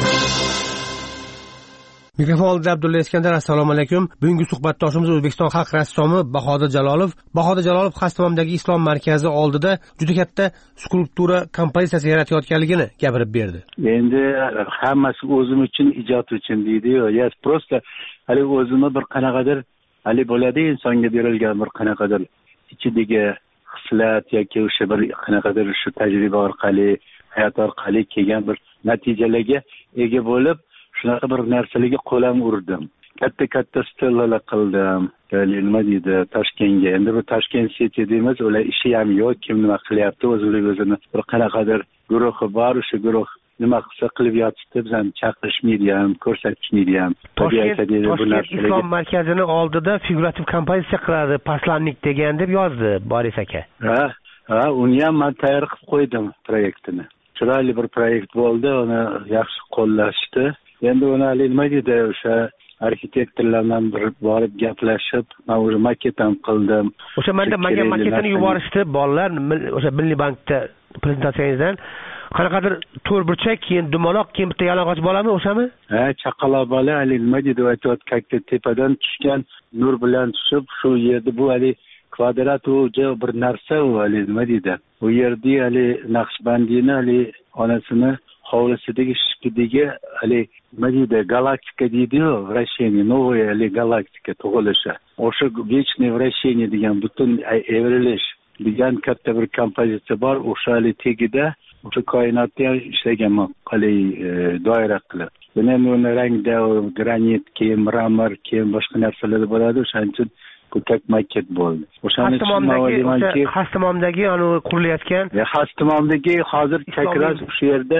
Mikrofon oldida Abdulla Iskandar. Assalomu alaykum. Bugungi suhbatdoshimiz O'zbekiston xalq rassomi Bahodir Jalolov. Bahodir Jalolov Xastamomdagi Islom markazi oldida juda katta skulptura kompozitsiyasi yaratayotganligini gapirib berdi. Endi hammasi o'zim uchun, ijod uchun deydi-yu. Ya prosta hali o'zimni bir qanaqadir hali bo'ladi insonga berilgan bir qanaqadir ichidagi hislat yoki o'sha bir qanaqadir shu tajriba orqali, hayot orqali kelgan bir natijalarga ega bo'lib shunaqa bir narsalarga qo'lam urdim. Katta katta stellalar qildim. Nima deydi, Toshkentga. Endi bu Toshkent City deymiz, ular ishi ham yo'q, kim nima qilyapti, o'zini o'zini bir qanaqadir guruhi bor, o'sha guruh nima qilsa qilib yotibdi, bizani chaqirishmaydi ham, ko'rsatishmaydi ham. Toshkent Islom markazini oldida figurativ kompozitsiya qiladi, Paslannik degan deb yozdi Boris aka. Ha, ha, uni ham men tayyor qilib qo'ydim proyektini. Chiroyli bir proyekt bo'ldi, uni yaxshi qo'llashdi. Endi uni nima deydi, o'sha arxitektorlar bilan bir borib gaplashib, men o'sha maket ham qildim. O'sha menda menga maketini yuborishdi bolalar, o'sha Milliy bankda prezentatsiyangizdan qanaqadir to'rtburchak, keyin dumaloq, keyin bitta yalang'och bolami o'shami? Ha, chaqaloq bola, hali nima deydi, aytayotgan tepadan tushgan nur bilan tushib, shu yerda bu hali kvadrat o'ja bir narsa, u hali nima deydi. U yerda hali Naqshbandiyni hali onasini hovlisidagi shikidagi hali nima deydi, galaktika deydi-yu, vrashение, новая hali galaktika tug'ilishi. O'sha вечное vrashение degan butun evrilish degan katta bir kompozitsiya bor. O'sha hali tegida o'sha koinotda ishlaganman, hali doira qilib. Buni uni rangda granit, keyin mramor, keyin boshqa narsalar bo'ladi. O'shaning uchun bu tak maket bo'ldi. O'shaning Xastamomdagi anu qurilayotgan, Xastamomdagi hozir chakras o'sha yerda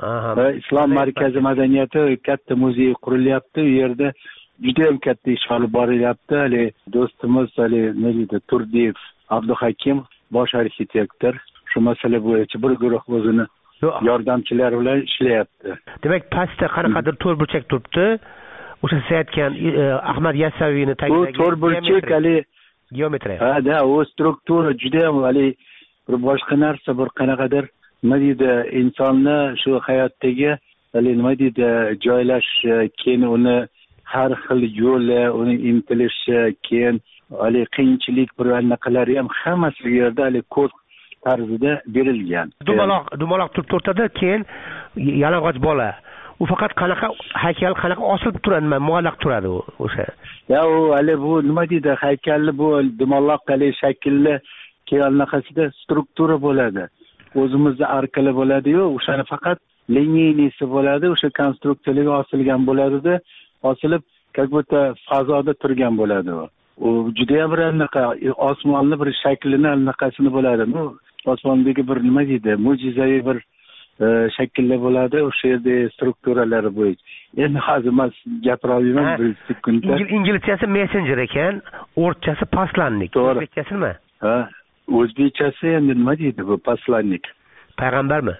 Islom markazi madaniyati katta muzey qurilyapti. U yerda juda ham katta ish olib borilyapti. Hali do'stimiz hali nima deydi, Turdiyev Abduhakim bosh arxitektor shu masala bo'yicha bir guruh o'zini yordamchilari bilan ishlayapti. Demak, pastda qanaqadir to'rtburchak turibdi. O'sha siz aytgan Ahmad Yassaviyni tagidagi bu to'rtburchak hali geometriya. Ha, da, u struktura juda ham hali bir boshqa narsa, bir qanaqadir nima deydi, insonni shu hayotdagi hali nima deydi, joylash, keyin uni har xil yo'li, uni intilishi, keyin hali qiyinchilik bir anaqalari ham hammasi bu yerda hali kod tarzida berilgan. Dumaloq, dumaloq turib o'rtada, keyin yalang'och bola. U faqat qanaqa haykal, qanaqa osilib turadi, muallaq turadi u o'sha. Ya u hali bu nima deydi, haykalli bu dumaloq hali shaklli, keyin anaqasida struktura bo'ladi. O'zimizda arkali bo'ladi-yu, o'shani faqat liniyasi bo'ladi, o'sha konstruksiyalarga osilgan bo'ladi-da, osilib как будто fazoda turgan bo'ladi u. U juda ham bir anaqa osmonni bir shaklini anaqasini bo'ladi. Bu osmondagi bir nima deydi, mo'jizaviy bir shakllar bo'ladi, o'sha yerda strukturalari bo'yicha. Endi hozir men gapira olmayman bir sekundda. Inglizchasi messenger ekan, o'rtchasi paslannik. O'zbekchasi nima? Ha, o'zbekchasi endi nima deydi bu paslannik? Payg'ambarmi?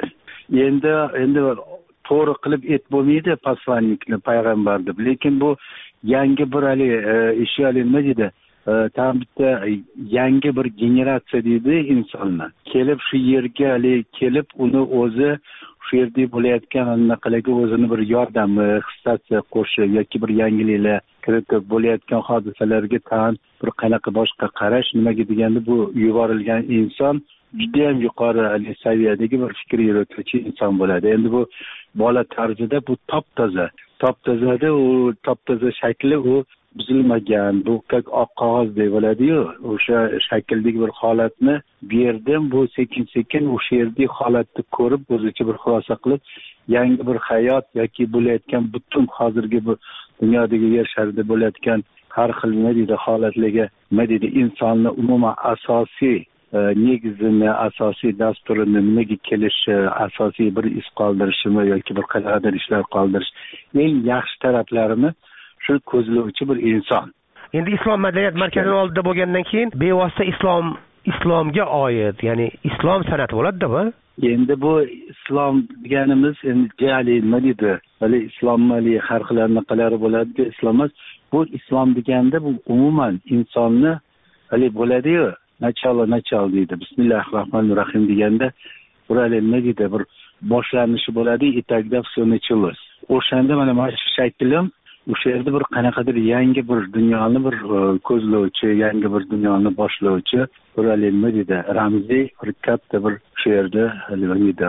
Endi endi to'g'ri qilib aytib bo'lmaydi paslannikni payg'ambar deb, lekin bu yangi bir hali ish hali nima deydi? Tam bitta yangi bir generatsiya deydi insonni. Kelib shu yerga hali kelib uni o'zi shu yerda bo'layotgan anaqalarga o'zini bir yordami, hissasi qo'shib yoki bir yangiliklar kiritib bo'layotgan hodisalarga tan bir qanaqa boshqa qarash nimaga deganda bu yuborilgan inson juda ham yuqori saviyadagi bir fikr yurituvchi inson bo'ladi. Endi bu bola tarzida bu top toza, top tozada u top toza shakli u buzilmagan, bu как oq qog'ozdek bo'ladi-yu, o'sha shakldagi bir holatni berdim. Bu sekin sekin o'sha yerdagi holatni ko'rib, o'zicha bir xulosa qilib, yangi bir hayot yoki bo'layotgan butun hozirgi bu dunyodagi yer sharida bo'layotgan har xil nima deydi holatlarga nima deydi insonni umuman asosiy negizini, asosiy dasturini nimaga kelishi, asosiy bir iz qoldirishimi yoki bir qanaqadir ishlar qoldirish, eng yaxshi taraflarini shu ko'zlovchi bir inson. Endi islom madaniyat markazini oldida bo'lgandan keyin bevosita islom islomga oid, ya'ni islom san'ati bo'ladi-da bu. Endi bu islom deganimiz endi hali nima deydi? Hali islomli har xil anaqalari bo'ladi, islom emas. Bu islom deganda bu umuman insonni hali bo'ladi-yu, nachalo nachal deydi. Bismillahir rohmanir rohim deganda burali nima deydi? Bir boshlanishi bo'ladi, etagida все началось. O'shanda mana mana shu shaklim o'sha yerda bir qanaqadir yangi bir dunyoni bir ko'zlovchi, yangi bir dunyoni boshlovchi burali nima deydi? Ramziy bir katta bir shu yerda nima deydi?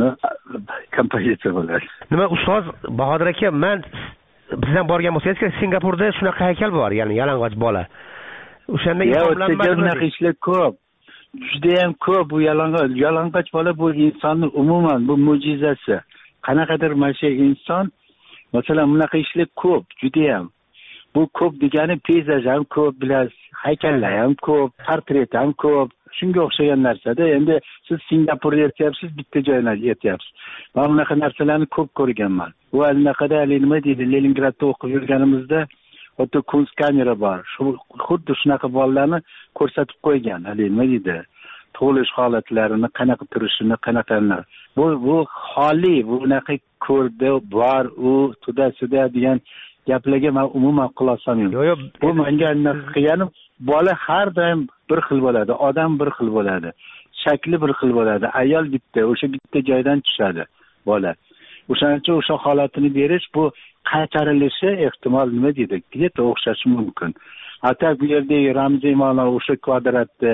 Kompozitsiya bo'ladi. Nima ustoz Bahodir aka, men bizdan borgan bo'lsangiz, Singapurda shunaqa haykal bor, ya'ni yalang'och bola. O'shanda bunaqa ishlar ko'p. Juda ham ko'p bu yalang'och, yalang'och bola bu insonni umuman bu mo'jizasi. Qanaqadir mana shu inson, masalan, bunaqa ishlar ko'p, juda ham. Bu ko'p degani peyzaj ham ko'p, bilasiz, haykallar ham ko'p, portret ham ko'p. Shunga o'xshagan narsada. Endi siz Singapurda aytyapsiz, bitta joyni aytyapsiz. Men bunaqa narsalarni ko'p ko'rganman. Bu anaqada nima deydi, Leningradda o'qib yurganimizda hatto kunstkamera bor. Shu xuddi shunaqa bolalarni ko'rsatib qo'ygan. Hali nima deydi? Tug'ilish holatlarini, qanaqa turishini, qanaqani. Bu bu xoli, bunaqa ko'rdi, bor, u tuda-suda degan gaplarga men umuman quloq solmayman. Bu menga anaqa qilganim, bola har doim bir xil bo'ladi, odam bir xil bo'ladi, shakli bir xil bo'ladi, ayol bitta, o'sha bitta joydan tushadi bola. O'shaning uchun o'sha holatini berish, bu qaytarilishi ehtimol nima deydi, где-то o'xshashi mumkin. Hatta bu yerda ramziy ma'no o'sha kvadratda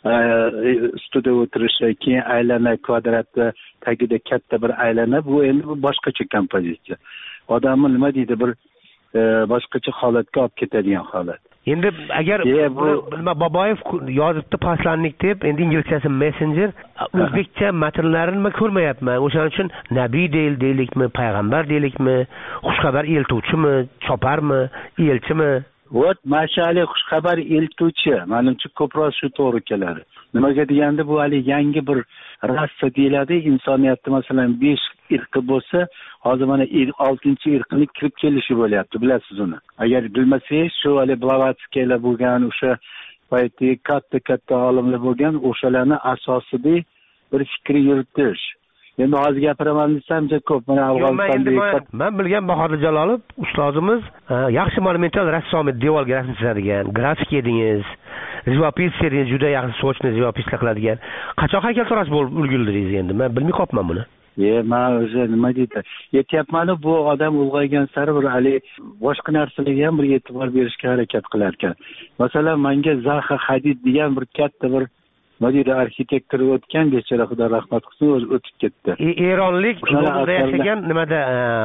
ustida o'tirishi, keyin aylana kvadratda tagida katta bir aylana, bu endi boshqacha kompozitsiya. Odamni nima deydi, bir boshqacha holatga olib ketadigan holat. Endi agar nima Boboyev yozibdi postlannik deb, endi inglizchasi messenger, o'zbekcha matnlarini men ko'rmayapman. O'shaning uchun nabiy deylikmi, payg'ambar deylikmi, xushxabar eltuvchimi, choparmi, elchimi? Vot, mashali xushxabar eltuvchi. Menimcha ko'proq shu to'g'ri keladi. Nimaga deganda bu hali yangi bir rassa deyiladi. Insoniyatda masalan besh irqi bo'lsa, hozir mana oltinchi irqning kirib kelishi bo'lyapti, bilasiz uni. Agar bilmasangiz, shu hali Blavatskiylar bo'lgan, o'sha paytda katta-katta olimlar bo'lgan, o'shalarning asosida bir fikr yuritish. Endi hozir gapiraman desam, juda ko'p. Mana Afg'onistonda men bilgan Bahodir Jalolov ustozimiz yaxshi monumental rassom, devorga rasm chizadigan, grafik edingiz, живопись edingiz, juda yaxshi sochni живописlar qiladigan. Qachon haykaltarosh bo'lib ulgurdingiz endi? Men bilmay qolibman buni. E, men o'zi nima deydi? Yetyapman, bu odam ulg'aygan sari bir hali boshqa narsalarga ham bir e'tibor berishga harakat qilar ekan. Masalan, menga Zaha Hadid degan bir katta bir Madida arxitektor o'tgan, bechora Xudo rahmat qilsin, o'zi o'tib ketdi. Eronlik Londonda yashagan nimada?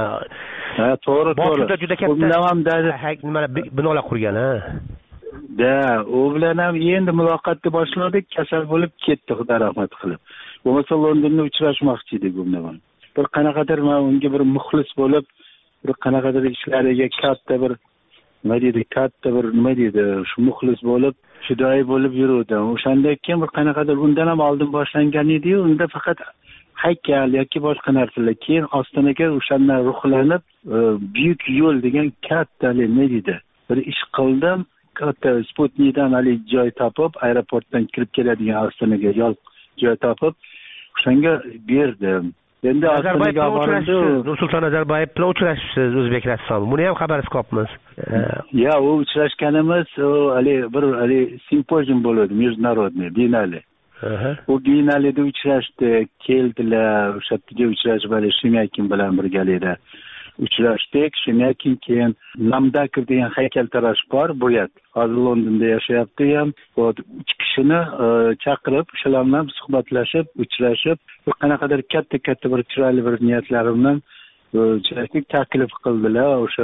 Ha, to'g'ri, to'g'ri. Juda katta nima binolar qurgan, ha. Da, u bilan ham endi muloqotni boshladik, kasal bo'lib ketdi, Xudo rahmat qilib. Bo'lmasa Londonda uchrashmoqchi edik u bilan. Bir qanaqadir men unga bir muxlis bo'lib, bir qanaqadir ishlariga katta bir nima deydi, katta bir nima deydi, shu muxlis bo'lib, fidoyi bo'lib yuruvdim. O'shandan keyin bir qanaqadir undan ham oldin boshlangan edi-yu, unda faqat haykal yoki boshqa narsalar. Keyin Ostonaga o'shandan ruhlanib, buyuk yo'l degan katta nima deydi, bir ish qildim. Katta Sputnikdan hali joy topib, aeroportdan kirib keladigan Ostonaga yo'l joy topib, o'shanga berdim. Endi Ostonaga borildi. Nursulton Nazarboyev bilan uchrashibsiz, o'zbek rassomi. Buni ham xabarsiz qolibmiz. Ya, u uchrashganimiz, hali bir hali simpozium bo'ldi, международный, binali. U binalida uchrashdik, keldilar, o'sha yerga uchrashib, hali Shimyakin bilan birgalikda uchrashdik. Shimyakin keyin Namdakov degan haykaltarosh bor, Buyat. Hozir Londonda yashayapti ham. Bu uch kishini chaqirib, shular bilan suhbatlashib, uchrashib, bir qanaqadir katta-katta bir chiroyli bir niyatlarim bilan uchrashdik, taklif qildilar. O'sha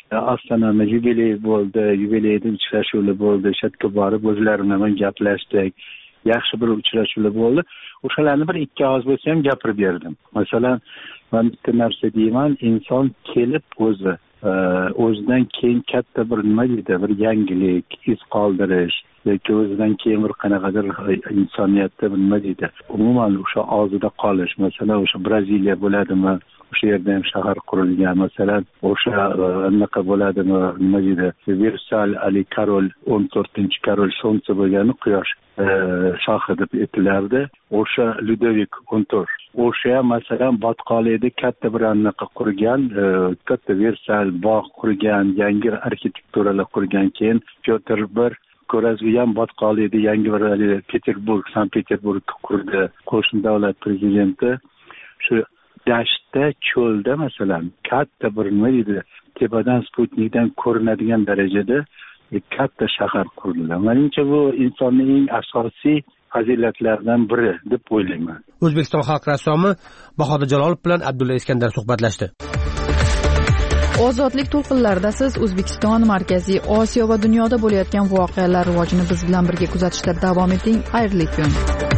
Ostonani yubiley bo'ldi, yubileyda uchrashuvlar bo'ldi, o'sha yerga borib o'zlarim bilan gaplashdik. Yaxshi bir uchrashuvlar bo'ldi. O'shalarni bir ikki og'iz bo'lsa ham gapirib berdim. Masalan, men bitta narsa deyman, inson kelib o'zi o'zidan keyin katta bir nima deydi, bir yangilik, iz qoldirish yoki o'zidan keyin bir qanaqadir insoniyatda bir nima deydi, umuman o'sha og'zida qolish. Masalan, o'sha Braziliya bo'ladimi, o'sha yerda ham shahar qurilgan. Masalan, o'sha anaqa bo'ladimi, nima deydi, Versal Ali Karol o'n to'rtinchi Karol Solnce bo'lgani quyosh shohi deb aytilardi. O'sha Ludovik o'n to'rt, o'sha masalan botqoqlikda katta bir anaqa qurgan, katta Versal bog' qurgan, yangi arxitekturalar qurgan. Keyin Pyotr bir ko'razgi ham botqoqlikda yangi bir Peterburg, Sankt-Peterburg qurdi. Qo'shni davlat prezidenti shu dashtda, cho'lda masalan katta bir nima deydi, tepadan Sputnikdan ko'rinadigan darajada katta shahar qurdilar. Menimcha bu insonning eng asosiy fazilatlaridan biri deb o'ylayman. O'zbekiston xalq rassomi Bahodir Jalolov bilan Abdulla Iskandar suhbatlashdi. Ozodlik to'lqinlarida siz O'zbekiston, Markaziy Osiyo va dunyoda bo'layotgan voqealar rivojini biz bilan birga kuzatishda davom eting. Xayrli kun.